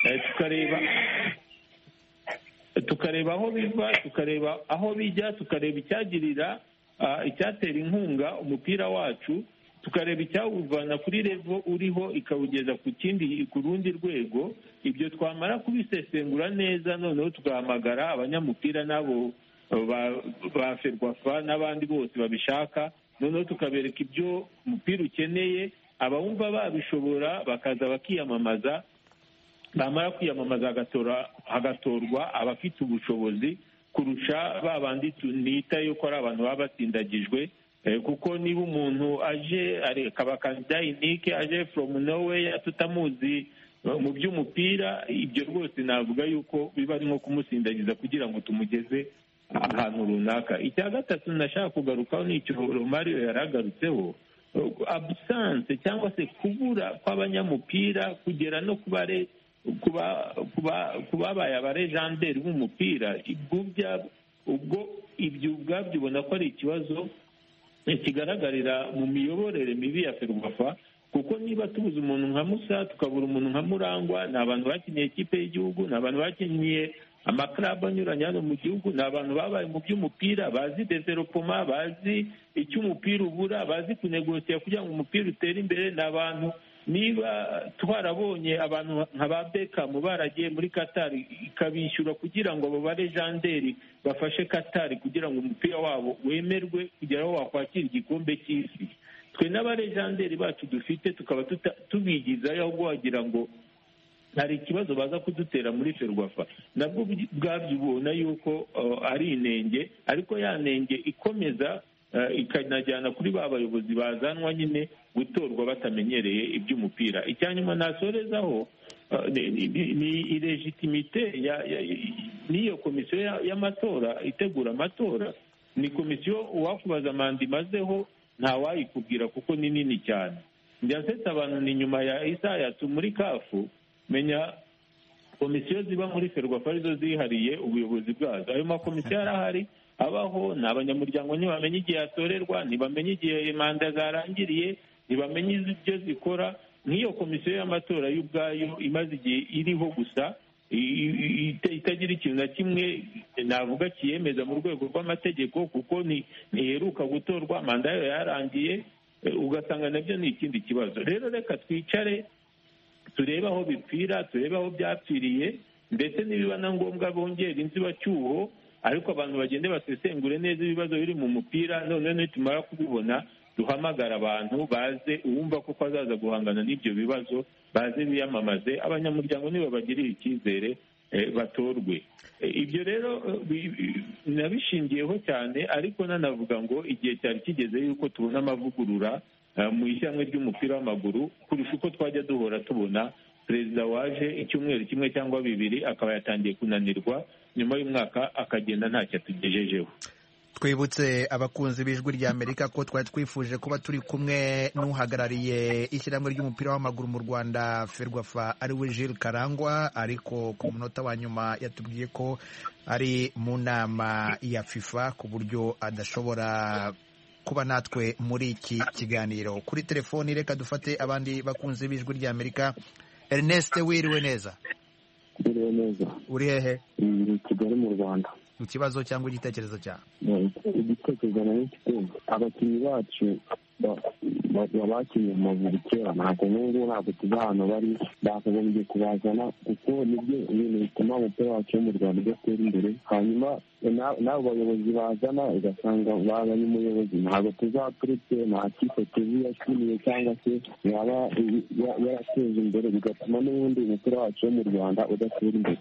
tukareba aho biva, tukareba aho bijya, tukareba icyatera inkunga umupira wacu, tukareba icyawuvana kuri level uriho ikawugeza ku rundi rwego. Ibyo twamara kubisesengura neza, noneho tugahamagara abanyamupira nabo ba Ferwafa n'abandi bose babishaka, noneho tukabereka ibyo umupira ukeneye. Abawumva babishobora bakaza bakiyamamaza, bamara kwiyamamaza hagatorwa abafite ubushobozi kurusha babandi tunita yuko ari abantu baba batsindagijwe. Kuko niba umuntu aje akaba kandida inike, aje from nowhere, tutamuzi mu by'umupira, ibyo rwose navuga yuko biba ari nko kumusindagiza kugira ngo tumugeze ahantu runaka. Icya gatatu nashaka kugarukaho ni icyo Romario yaragarutseho, absence cyangwa se kubura kw'abanyamupira kugera no kuba ku babaye abarejanderi b'umupira, ubwo ibyo ubwabyo ubona ko ari ikibazo kigaragarira mu miyoborere mibi ya Ferwafa, kuko niba tubuze umuntu nka Musa tukabura umuntu nka Murangwa, ni abantu bakiniye ikipe y'igihugu, ni abantu bakiniye amaklabu anyuranye hano mu gihugu, ni abantu babaye mu by'umupira, bazi developoma, bazi icyo umupira ubura, bazi kunegosiya kugira ngo umupira utere imbere. Ni abantu, niba twarabonye abantu nka ba Beckham baragiye muri Qatar ikabishyura kugira ngo abo barejanderi bafashe Qatar kugira ngo umupira wabo wemerwe kugera aho wakwakira igikombe cy'isi, twe n'abarejanderi bacu dufite tukaba tubigizayo, ahubwo wagira ngo hari ikibazo baza kudutera muri Ferwafa. Nabwo bwabyo ubona yuko ari inenge, ariko ya nenge ikomeza ikanajyana kuri ba bayobozi bazanwa nyine gutorwa batamenyereye iby'umupira. Icyanyuma nasorezaho ni ilegitimite n'iyo komisiyo y'amatora itegura amatora. Ni komisiyo uwakubaza manda imazeho ntawayikubwira kuko ni nini cyane. Njya nsetsa abantu ni nyuma ya Isayatu muri kafu, menya komisiyo ziba muri Ferwafa arizo zihariye ubuyobozi bwazo. Ayo makomisiyo arahari, abaho, ni abanyamuryango ntibamenye igihe yatorerwa, ntibamenye igihe manda zarangiriye, ntibamenye ibyo zikora. Nk'iyo komisiyo y'amatora y'ubwayo imaze igihe iriho gusa, itagira ikintu na kimwe navuga kiyemeza mu rwego rw'amategeko, kuko ntiheruka gutorwa, manda yayo yarangiye, ugasanga nabyo ni ikindi kibazo. Rero reka twicare turebe aho bipfira, turebe aho byapfiriye, ndetse nibiba na ngombwa bongera inzibacyuho, ariko abantu bagende basesengure neza ibibazo biri mu mupira. None nitumara kubibona duhamagara abantu baze, uwumva kuko azaza guhangana n'ibyo bibazo baze biyamamaze, abanyamuryango niba bagirira icyizere batorwe. Ibyo rero nabishingiyeho cyane, ariko nanavuga ngo igihe cyari kigeze yuko tubona amavugurura mu ishyirahamwe ry'umupira w'amaguru, kurusha uko twajya duhora tubona perezida waje icyumweru kimwe cyangwa bibiri akaba yatangiye kunanirwa, nyuma y'umwaka akagenda ntacyo atugejejeho. Twibutse abakunzi b'Ijwi ry'Amerika ko twari twifuje kuba turi kumwe n'uhagarariye ishyirahamwe ry'umupira w'amaguru mu Rwanda Ferwafa, ari we Jules Karangwa, ariko ku munota wa nyuma yatubwiye ko ari mu nama ya FIFA ku buryo adashobora kuba natwe muri iki kiganiro. Kuri telefoni reka dufate abandi bakunzi b'Ijwi ry'Amerika. Ernest, wiriwe neza? Wiriwe neza. Uri hehe? Kigali mu Rwanda. Ikibazo cyangwa igitekerezo cyawe? Igitekerezo na n'ikitego, abakinnyi bacu bakinnye mu Amavubi kera, ntabwo n'ubu ntabwo tuzi ahantu bari, bakagombye kubazana kuko nibyo ibintu bituma umupira wacu wo mu Rwanda udatera imbere. Hanyuma n'abo bayobozi bazana ugasanga bazanye umuyobozi ntabwo tuzaturutse, nta kipe tuzi yakiniye cyangwa se yaba yarateje imbere, bigatuma n'ubundi umupira wacu wo mu Rwanda udatera imbere.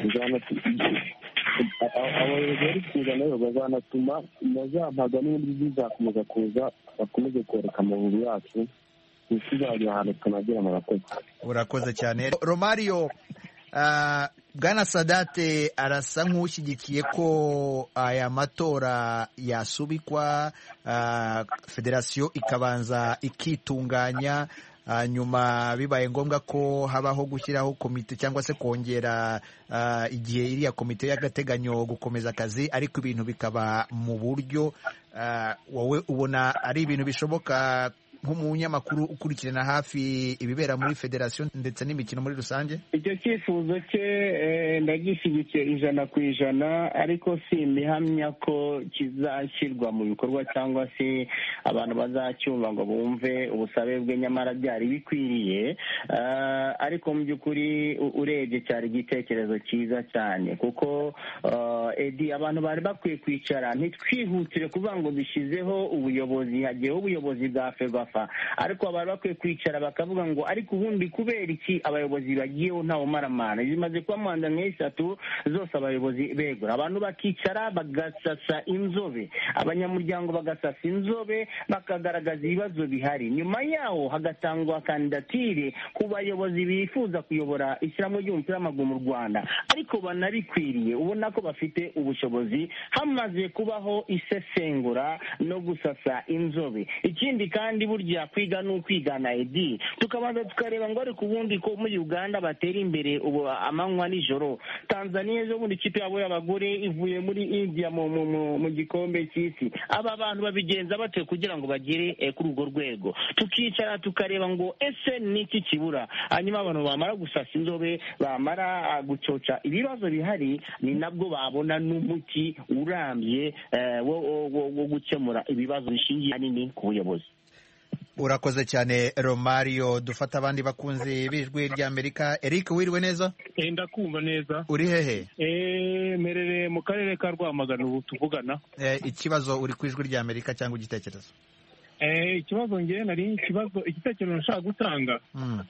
Abayobozi bari kuza nabo bazanatuma nazampaga n'ubundi bizakomeza kuza, bakomeze koreka Amavubi yacu, ntituzajya ahantu tunagira amarakoze. Urakoze cyane Romario. Bwana Sadate arasa nk'ushyigikiye ko aya matora yasubikwa, federasiyo ikabanza ikitunganya, nyuma bibaye ngombwa ko habaho gushyiraho komite cyangwa se kongera igihe iriya komite y'agateganyo gukomeza akazi, ariko ibintu bikaba mu buryo. Wowe ubona ari ibintu bishoboka nk'umunyamakuru ukurikirana hafi ibibera muri federasiyo ndetse n'imikino muri rusange? Icyo cyifuzo cye ndagishyigikiye 100%, ariko simbihamya ko kizashyirwa mu bikorwa cyangwa se abantu bazacyumva ngo bumve ubusabe bwe, nyamara byari bikwiriye. Ariko mu by'ukuri urebye cyari igitekerezo cyiza cyane, kuko Edi, abantu bari bakwiye kwicara, ntitwihutire kuvuga ngo dushyizeho ubuyobozi, hagiyeho ubuyobozi bwa Ferwafa, ariko bari bakwiye kwicara bakavuga ngo ariko ubundi kubera iki abayobozi bagiyeho ntawe umaramana? Zimaze kuba manda nk'eshatu zose abayobozi begura, abantu bakicara bagasasa inzobe, abanyamuryango bagasasa inzobe, bakagaragaza ibibazo bihari, nyuma yaho hagatangwa kandidatire ku bayobozi bifuza kuyobora ishyirahamwe ry'umupira w'amaguru mu Rwanda, ariko banabikwiriye, ubona ko bafite ubushobozi, hamaze kubaho isesengura no gusasa inzobe. Ikindi kandi burya kwiga ni ukwigana edi tukabanza tukareba ngo ariko ubundi ko muri Uganda batera imbere ubu amanywa n'ijoro. Tanzania ejo bundi ikipe yabo y'abagore ivuye muri India mu gikombe cy'isi. Aba bantu babigenza bate kugira ngo bagere kuri urwo rwego? Tukicara tukareba ngo ese ni iki kibura, hanyuma abantu bamara gusasa inzobe, bamara gucoca ibibazo bihari, ni nabwo babona n'umuti urambye wo gukemura ibibazo bishingiye ahanini ku buyobozi. Urakoze cyane Romario. Dufata abandi bakunzi b'ijwi ry'Amerika. Eric, wiriwe neza? Ndakumva neza. Uri hehe? Merere mu karere ka Rwamagana ubu tuvugana. Ikibazo uri ku ijwi ry'Amerika cyangwa igitekerezo? Ikibazo ngiye nari igitekerezo nashaka gutanga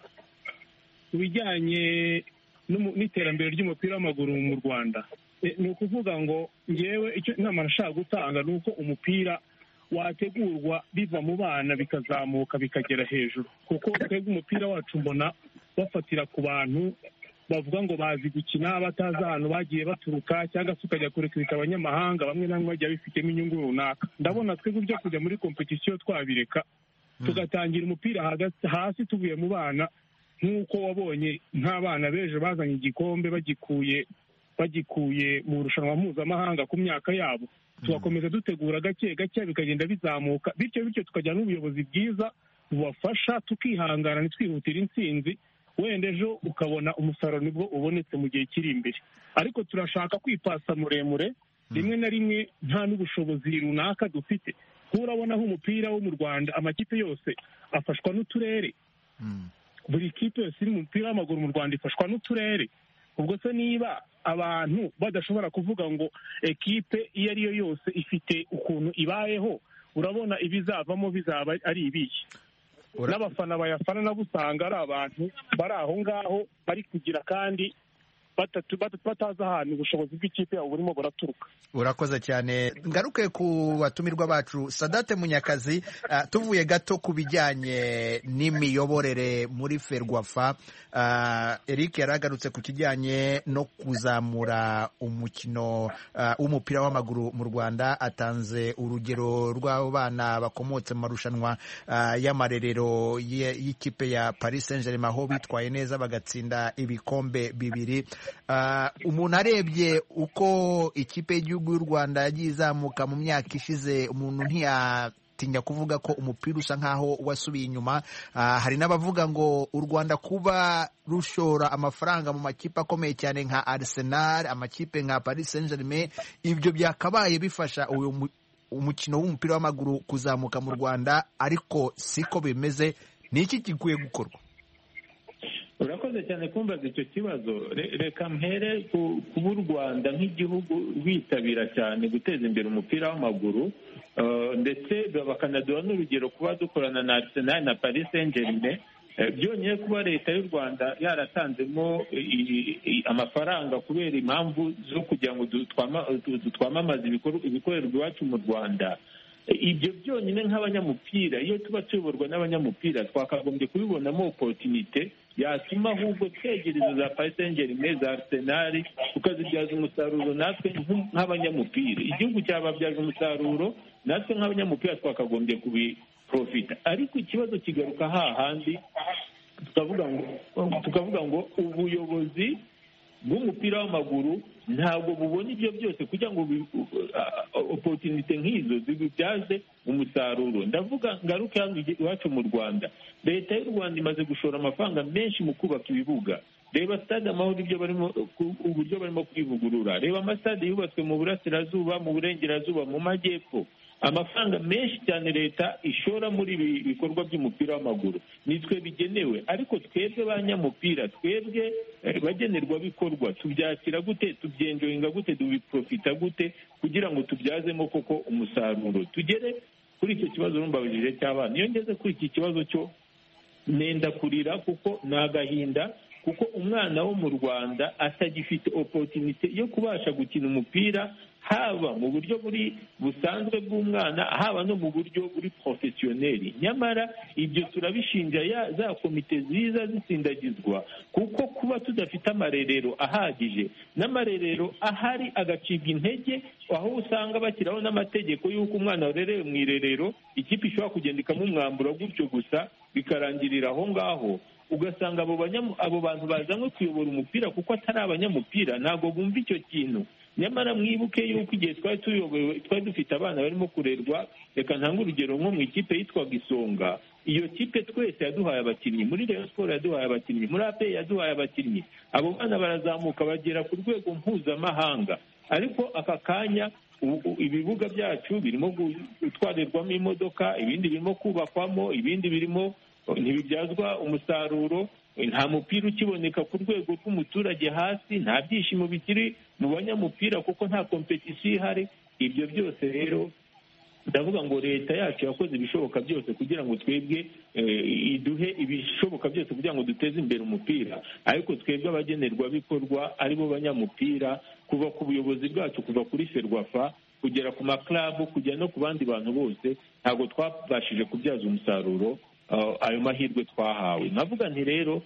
ku bijyanye n'iterambere ry'umupira w'amaguru mu Rwanda. Ni ukuvuga ngo ngewe icyo inama nashaka gutanga ni uko umupira wategurwa biva mu bana bikazamuka bikagera hejuru, kuko twebwe umupira wacu mbona bafatira ku bantu bavuga ngo bazi gukina batazi ahantu bagiye baturuka, cyangwa se ukajya kurekurika abanyamahanga bamwe na bamwe bajya bifitemo inyungu runaka. Ndabona twebwe byo kujya muri kompetisiyo twabireka tugatangira umupira hasi tuvuye mu bana, nk'uko wabonye nk'abana b'ejo bazanye igikombe bagikuye mu rushanwa mpuzamahanga ku myaka yabo. Tugakomeza dutegura gake gake bikagenda bizamuka, bityo tukagira n'ubuyobozi bwiza bubafasha, tukihangana ntitwihutire intsinzi, wenda ejo ukabona umusaruro nibwo ubonetse mu gihe kiri imbere. Ariko turashaka kwipasa muremure, rimwe na rimwe nta n'ubushobozi runaka dufite. Urabona nk'umupira wo mu Rwanda amakipe yose afashwa n'uturere, buri kipe yose iri mu mupira w'amaguru mu Rwanda ifashwa n'uturere. Ubwo se niba abantu badashobora kuvuga ngo ekipe iyo ari yo yose ifite ukuntu ibayeho, urabona ibizavamo bizaba ari ibihe. N'abafana bayafana nabo usanga ari abantu bari aho ngaho bari kugira kandi batazi ahantu ubushobozi bw'ikipe yabo burimo buraturuka. Urakoze cyane. Ngaruke ku batumirwa bacu. Sadate Munyakazi, tuvuye gato ku bijyanye n'imiyoborere muri Ferwafa, Eric yaragarutse ku kijyanye no kuzamura umukino w'umupira w'amaguru mu Rwanda. Atanze urugero rw'abana bakomotse mu marushanwa y'amarerero y'ikipe ya Paris Saint-Germain aho bitwaye neza bagatsinda ibikombe bibiri. Umuntu arebye uko ikipe y'igihugu y'u Rwanda yagiye izamuka mu myaka ishize, umuntu ntiyatinya kuvuga ko umupira usa nkaho wasubiye inyuma. Hari n'abavuga ngo u Rwanda kuba rushora amafaranga mu makipe akomeye cyane nka Arsenal, amakipe nka Paris Saint-Germain, ibyo byakabaye bifasha uyu umukino w'umupira w'amaguru kuzamuka mu Rwanda, ariko siko bimeze. Ni iki gikwiye gukorwa? Urakoze cyane kumbaza icyo kibazo. Reka mpere kuba u Rwanda nk'igihugu rwitabira cyane guteza imbere umupira w'amaguru, ndetse bakanaduha n'urugero kuba dukorana na Arsenal na Paris Saint-Germain. Byonyine kuba leta y'u Rwanda yaratanzemo amafaranga kubera impamvu zo kugira ngo twamamaze ibikorerwa iwacu mu Rwanda, ibyo byonyine nk'abanyamupira, iyo tuba tuyoborwa n'abanyamupira twakagombye kubibonamo opportunité yatuma ahubwo twegereza za Paris Saint-Germain, za Arsenal, tukazibyaza umusaruro natwe nk'abanyamupira. Igihugu cyababyaje umusaruro, natwe nk'abanyamupira twakagombye kubiprofita. Ariko ikibazo kigaruka hahandi tukavuga ngo ubuyobozi bw'umupira w'amaguru ntabwo bubona ibyo byose kugira ngo opportunité nk'izo zibibyaze umusaruro. Ndavuga ngaruke hano iwacu mu Rwanda, leta y'u Rwanda imaze gushora amafaranga menshi mu kubaka ibibuga. Reba stade Amahoro uburyo barimo kwivugurura. Reba amasitade yubatswe mu burasirazuba, mu burengerazuba, mu majyepfo. Amafaranga menshi cyane leta ishora muri ibi bikorwa by'umupira w'amaguru nitwe bigenewe. Ariko twebwe banyamupira, twebwe bagenerwa bikorwa, tubyakira gute, tubyenjoyinga gute, tubiprofita gute kugira ngo tubyazemo koko umusaruro? Tugere kuri icyo kibazo rumbabujije cy'abana. Iyo ngeze kuri iki kibazo cyo nenda kurira, kuko ni agahinda kuko umwana wo mu Rwanda atagifite opotunite yo kubasha gukina umupira, haba mu buryo busanzwe bw'umwana, haba no mu buryo buri porofesiyoneri. Nyamara ibyo turabishinja za komite ziza zitsindagizwa, kuko kuba tudafite amarerero ahagije, n'amarerero ahari agacibwa intege, aho usanga bashyiraho n'amategeko y'uko umwana warerewe mu irerero ikipe ishobora kugenda ikamumwambura gutyo gusa bikarangirira aho ngaho. Ugasanga abo bantu bazanywe kuyobora umupira kuko atari abanyamupira, ntabwo bumva icyo kintu. Nyamara mwibuke yuko igihe twari dufite abana barimo kurerwa, reka ntange urugero nko mu ikipe yitwaga Isonga, iyo kipe twese yaduhaye abakinnyi, muri Rayon Sport yaduhaye abakinnyi, muri APR yaduhaye abakinnyi, abo bana barazamuka bagera ku rwego mpuzamahanga. Ariko aka kanya ibibuga byacu birimo gutwarirwamo imodoka, ibindi birimo kubakwamo, ibindi birimo ntibibyazwa umusaruro, nta mupira ukiboneka ku rwego rw'umuturage hasi, nta byishimo bikiri mu banyamupira kuko nta kompetisiyo ihari. Ibyo byose rero ndavuga ngo leta yacu yakoze ibishoboka byose kugira ngo twebwe iduhe ibishoboka byose kugira ngo duteze imbere umupira, ariko twebwe abagenerwabikorwa aribo banyamupira, kuva ku buyobozi bwacu, kuva kuri Ferwafa kugera ku maklabu, kugera no ku bandi bantu bose, ntabwo twabashije kubyaza umusaruro ayo mahirwe twahawe. Navuga nti rero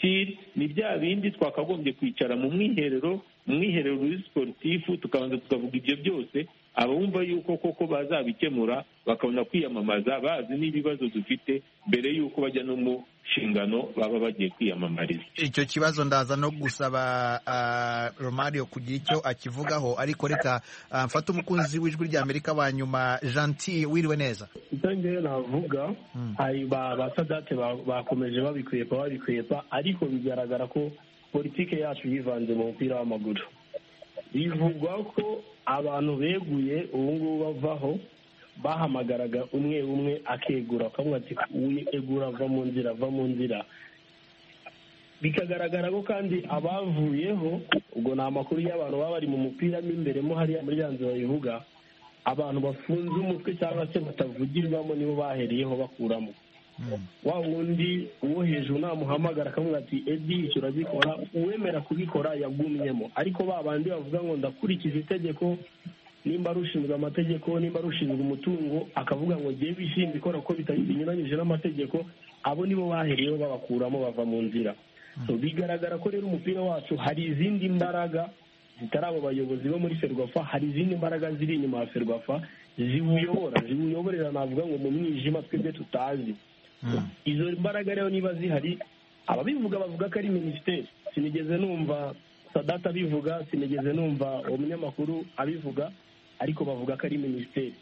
ni bya bindi twakagombye kwicara mu mwiherero uri sportifu, tukabanza tukavuga ibyo byose, abumva yuko koko bazabikemura bakabona kwiyamamaza bazi n'ibibazo dufite mbere y'uko bajya no mu nshingano baba bagiye kwiyamamariza. Icyo kibazo ndaza no gusaba Romario kugira icyo akivugaho, ariko reka mfate umukunzi w'ijwi rya Amerika wa nyuma. Gentil, wiriwe neza? Itangiye navuga hari ba Sadate bakomeje babikwepa, ariko bigaragara ko politike yacu yivanze mu mupira w'amaguru. Bivugwa ko abantu beguye ubu ngubu bavaho bahamagaraga umwe akegura, akavuga ati egura, va mu nzira. Bikagaragara ko kandi abavuyeho, ubwo ni amakuru y'abantu baba bari mu mupira mo imbere mo hariya muri yanzu babivuga, abantu bafunze umutwe cyangwa se batavugirwamo nibo baheriyeho bakuramo. Wa wundi uwo hejuru namuhamagara akavuga ati Edi icyo uragikora, uwemera kubikora yagumyemo. Ariko ba bandi bavuga ngo ndakurikiza itegeko, nimba rushinzwe amategeko, nimba rushinzwe umutungo, akavuga ngo ngiye bishinzwe ikora ko binyuranyije n'amategeko, abo nibo bahereyeho babakuramo bava mu nzira. Bigaragara ko rero umupira wacu hari izindi mbaraga zitari abo bayobozi bo muri Ferwafa, hari izindi mbaraga ziri inyuma ya Ferwafa ziwuyoborera, navuga ngo mu mwijima twebwe tutazi. Izo mbaraga rero niba zihari, ababivuga bavuga ko ari minisiteri. Sinigeze numva Sadata abivuga, sinigeze numva umunyamakuru abivuga, ariko bavuga ko ari minisiteri.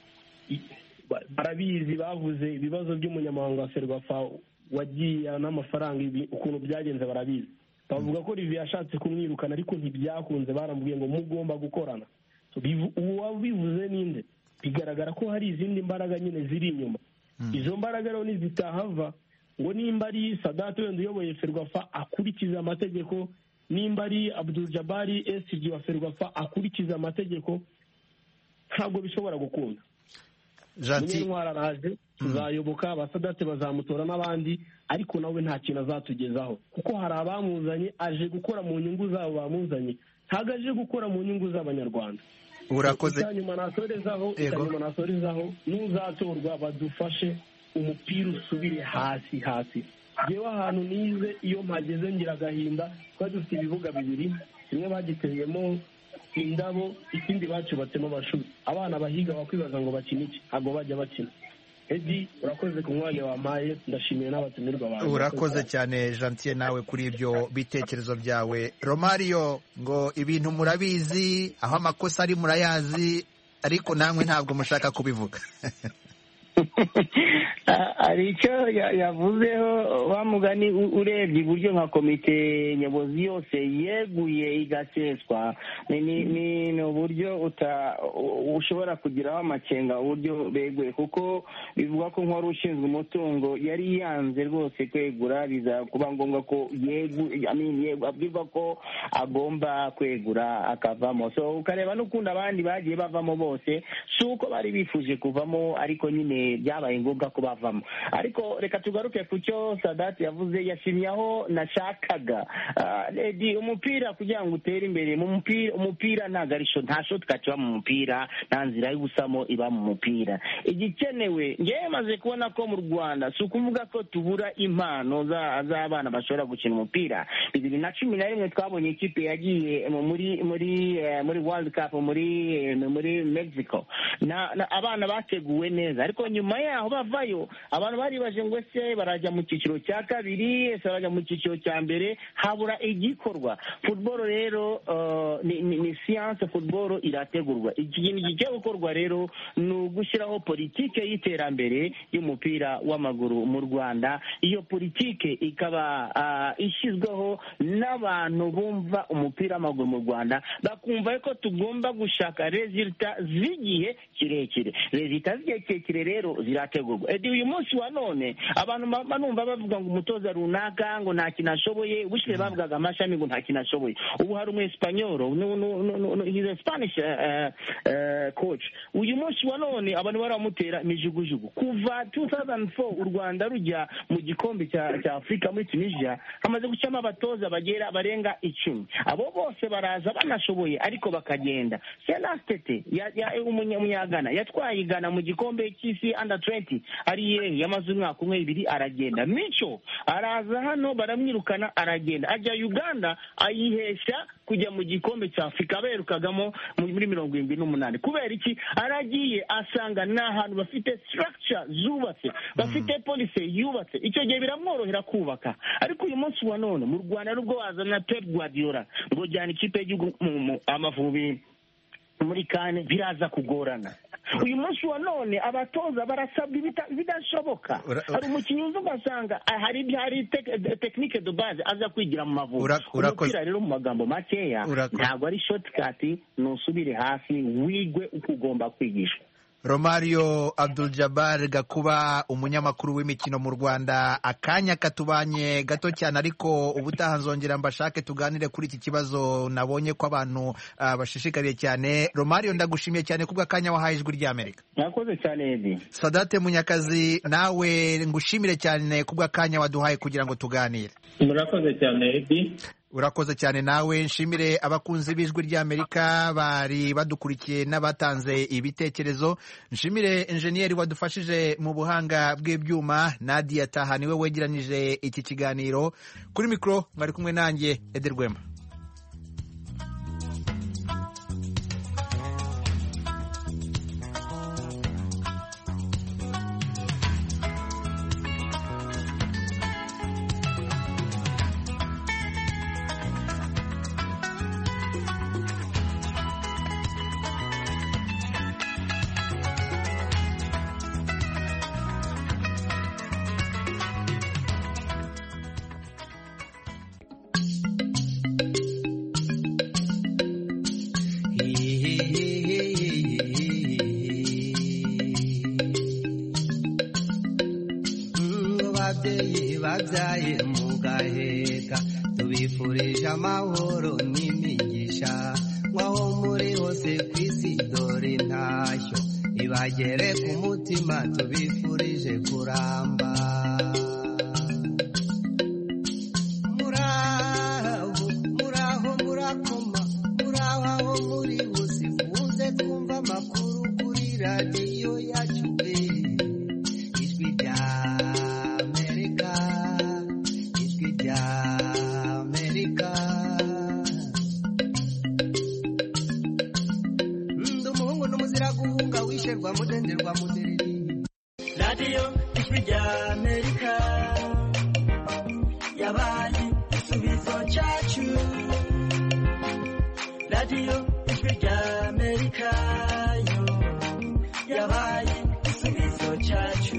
Barabizi, bavuze ibibazo by'umunyamabanga wa Ferwafa wagiye n'amafaranga, ukuntu byagenze barabizi. Bavuga ko Rivi yashatse kumwirukana ariko ntibyakunze, baramubwiye ngo mugomba gukorana. Uwabivuze ninde? Bigaragara ko hari izindi mbaraga nyine ziri inyuma. Izo mbaraga rero nizitahava, ngo nimba ari Sadate wenda uyoboye Ferwafa akurikiza amategeko, nimba ari Abdul Jabari SG wa Ferwafa akurikiza amategeko, ntabwo bishobora gukunda. Munyentwara araje, tuzayoboka, abasadate bazamutora n'abandi, ariko nawe nta kintu azatugezaho, kuko hari abamuzanye aje gukora mu nyungu zabo bamuzanye, ntabwo aje gukora mu nyungu z'abanyarwanda. Urakoze. Icyanyuma nasorezaho n'uzatorwa badufashe umupira usubire hasi. Yewe ahantu nize iyo mpageze ngira agahinda, twari dufite ibibuga bibiri, kimwe bagiteyemo indabo, ikindi bacubatsemo amashuri. Abana bahiga bakwibaza ngo bakina iki, ntabwo bajya bakina. Edi, urakoze ku mwanya wampaye, ndashimiye n'abatumirwa bawe. Urakoze cyane Gentil nawe kuri ibyo bitekerezo byawe. Romario, ngo ibintu murabizi, aho amakosa ari murayazi, ariko namwe ntabwo mushaka kubivuga. hari icyo yavuzeho wa mugani, urebye uburyo nka komite nyobozi yose yeguye igaseswa, ni uburyo ushobora kugiraho amakenga uburyo beguye, kuko bivuga ko nk'uwari ushinzwe umutungo yari yanze rwose kwegura, biza kuba ngombwa ko abwirwa ko agomba kwegura akavamo. So ukareba n'ukundi abandi bagiye bavamo bose, si uko bari bifuje kuvamo, ariko nyine byabaye ngombwa ko bavamo. Ariko reka tugaruke ku cyo Sadat yavuze, yashimye aho nashakaga. Umupira kugira ngo utere imbere, mu umupira ntabwo ari nta shortcut iba mu mupira, nta nzira y'ubusamo iba mu mupira. Igikenewe ngewe maze kubona ko mu Rwanda si ukuvuga ko tubura impano z'abana bashobora gukina umupira. 2011 twabonye ikipe yagiye muri World Cup muri Mexico, abana bateguwe neza, ariko nyuma yaho bavayo abantu baribaje ngo ese barajya mu cyiciro cya kabiri, ese barajya mu cyiciro cya mbere, habura igikorwa. Football rero ni science, football irategurwa. Ikintu gigiye gukorwa rero ni ugushyiraho politike y'iterambere y'umupira w'amaguru mu Rwanda. Iyo politike ikaba ishyizweho n'abantu bumva umupira w'amaguru mu Rwanda, bakumva ko tugomba gushaka resulta z'igihe kirekire. Resulta z'igihe kirekire rero zirategurwa. Uyu munsi wa none abantu banumva bavuga ngo umutoza runaka ngo nta kintu ashoboye, ubushize bavugaga amashami ngo nta kintu ashoboye. Ubu hari Espanyol, he's a Spanish coach. Uyu munsi wa none abantu baramutera imijugujugu. Kuva 2004 u Rwanda rujya mu gikombe cya Afurika muri Tunisia, hamaze gucamo abatoza barenga 10. Abo bose baraza banashoboye ariko bakagenda. Senastete umunyagana yatwaye Ghana mu gikombe cy'isi under 20, ari yamaze umwaka umwe 2 aragenda. Micho araza hano baramwirukana aragenda, ajya Uganda ayihesha kujya mu gikombe cya Afurika berukagamo muri 78. Kubera iki? Aragiye asanga n'ahantu bafite structure zubatse, bafite policy yubatse, icyo gihe biramworohera kubaka. Ariko uyu munsi wa none mu Rwanda nubwo wazana Pep Guardiola ngo jyana ikipe y'igihugu Amavubi muri kane, biraza kugorana. Uyu munsi wa none abatoza barasabwa bidashoboka. Hari umukinnyi uza ugasanga hari technique de base aza kwigira mu Mavubi. Umupira rero mu magambo makeya ntabwo ari shortcut, nusubire hasi wigwe uko ugomba kwigishwa. Romario Abdul Jabbar Gakuba, umunyamakuru w'imikino mu Rwanda, akanya katubanye gato cyane, ariko ubutaha nzongera mbashake tuganire kuri iki kibazo nabonye ko abantu bashishikariye cyane. Romario, ndagushimiye cyane kubwa kanya wahaye Ijwi ry'Amerika. Mwakoze cyane Edi. Sadate Munyakazi, nawe ngushimire cyane kubwa kanya waduhaye kugira ngo tuganire. Murakoze cyane Edi. Urakoze cyane nawe. Nshimire abakunzi b'Ijwi ry'Amerika bari badukurikiye n'abatanze ibitekerezo. Nshimire enjeniyeri wadufashije mu buhanga bw'ibyuma, Nadia Taha niwe wegeranije iki kiganiro. Kuri mikoro mwari kumwe nanjye Edi Rwema. babyaye mugaheka tubifurije amahoro n'imigisha nk'aho muri hose ku isi, dore intashyo ibagere ku mutima tubifurije kuramba. muraho murakoma, muraho aho muri hose, muze twumva amakuru kuri radiyo yacu Ijwi rya Amerika. Ndi umuhungu n'umuzira guhunga, wisherwa mudenderwa mudereri. Radiyo Ijwi rya Amerika yabaye igisubizo cyacu. Radiyo Ijwi rya Amerika yo yabaye igisubizo cyacu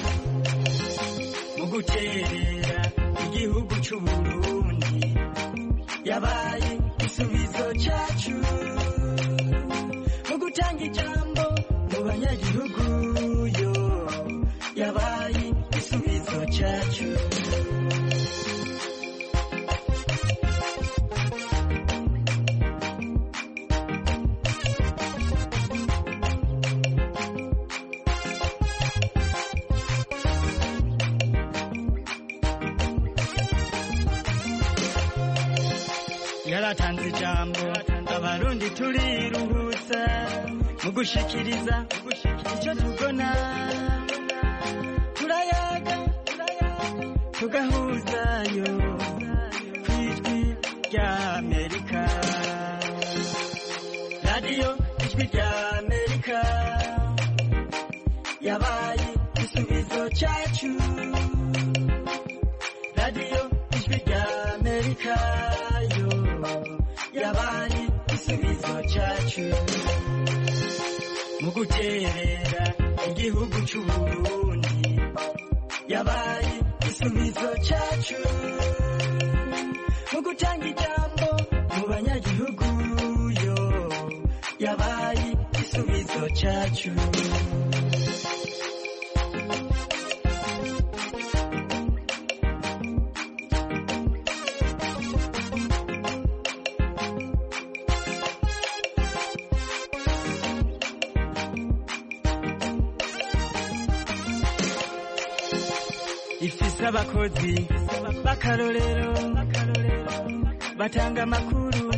mu guterera igihugu cy'u Burundi, yabaye igisubizo cyacu mu gutanga ijambo mu banyagihugu yo yabaye igisubizo cyacu. yaratanze ijambo abarundi turiruhutsa mu gushikiriza icyo tubona turayaga tugahuzayo ku ijwi rya Amerika radiyo ijwi rya Amerika yabaye igisubizo cyacu radiyo ijwi rya Amerika yo yabaye igisubizo cyacu mu guterera igihugu cy'u Burundi yabaye igisubizo cyacu mu gutanga ijambo mu banyagihugu yo yabaye igisubizo cyacu ifise abakozi b'akarorero batanga amakuru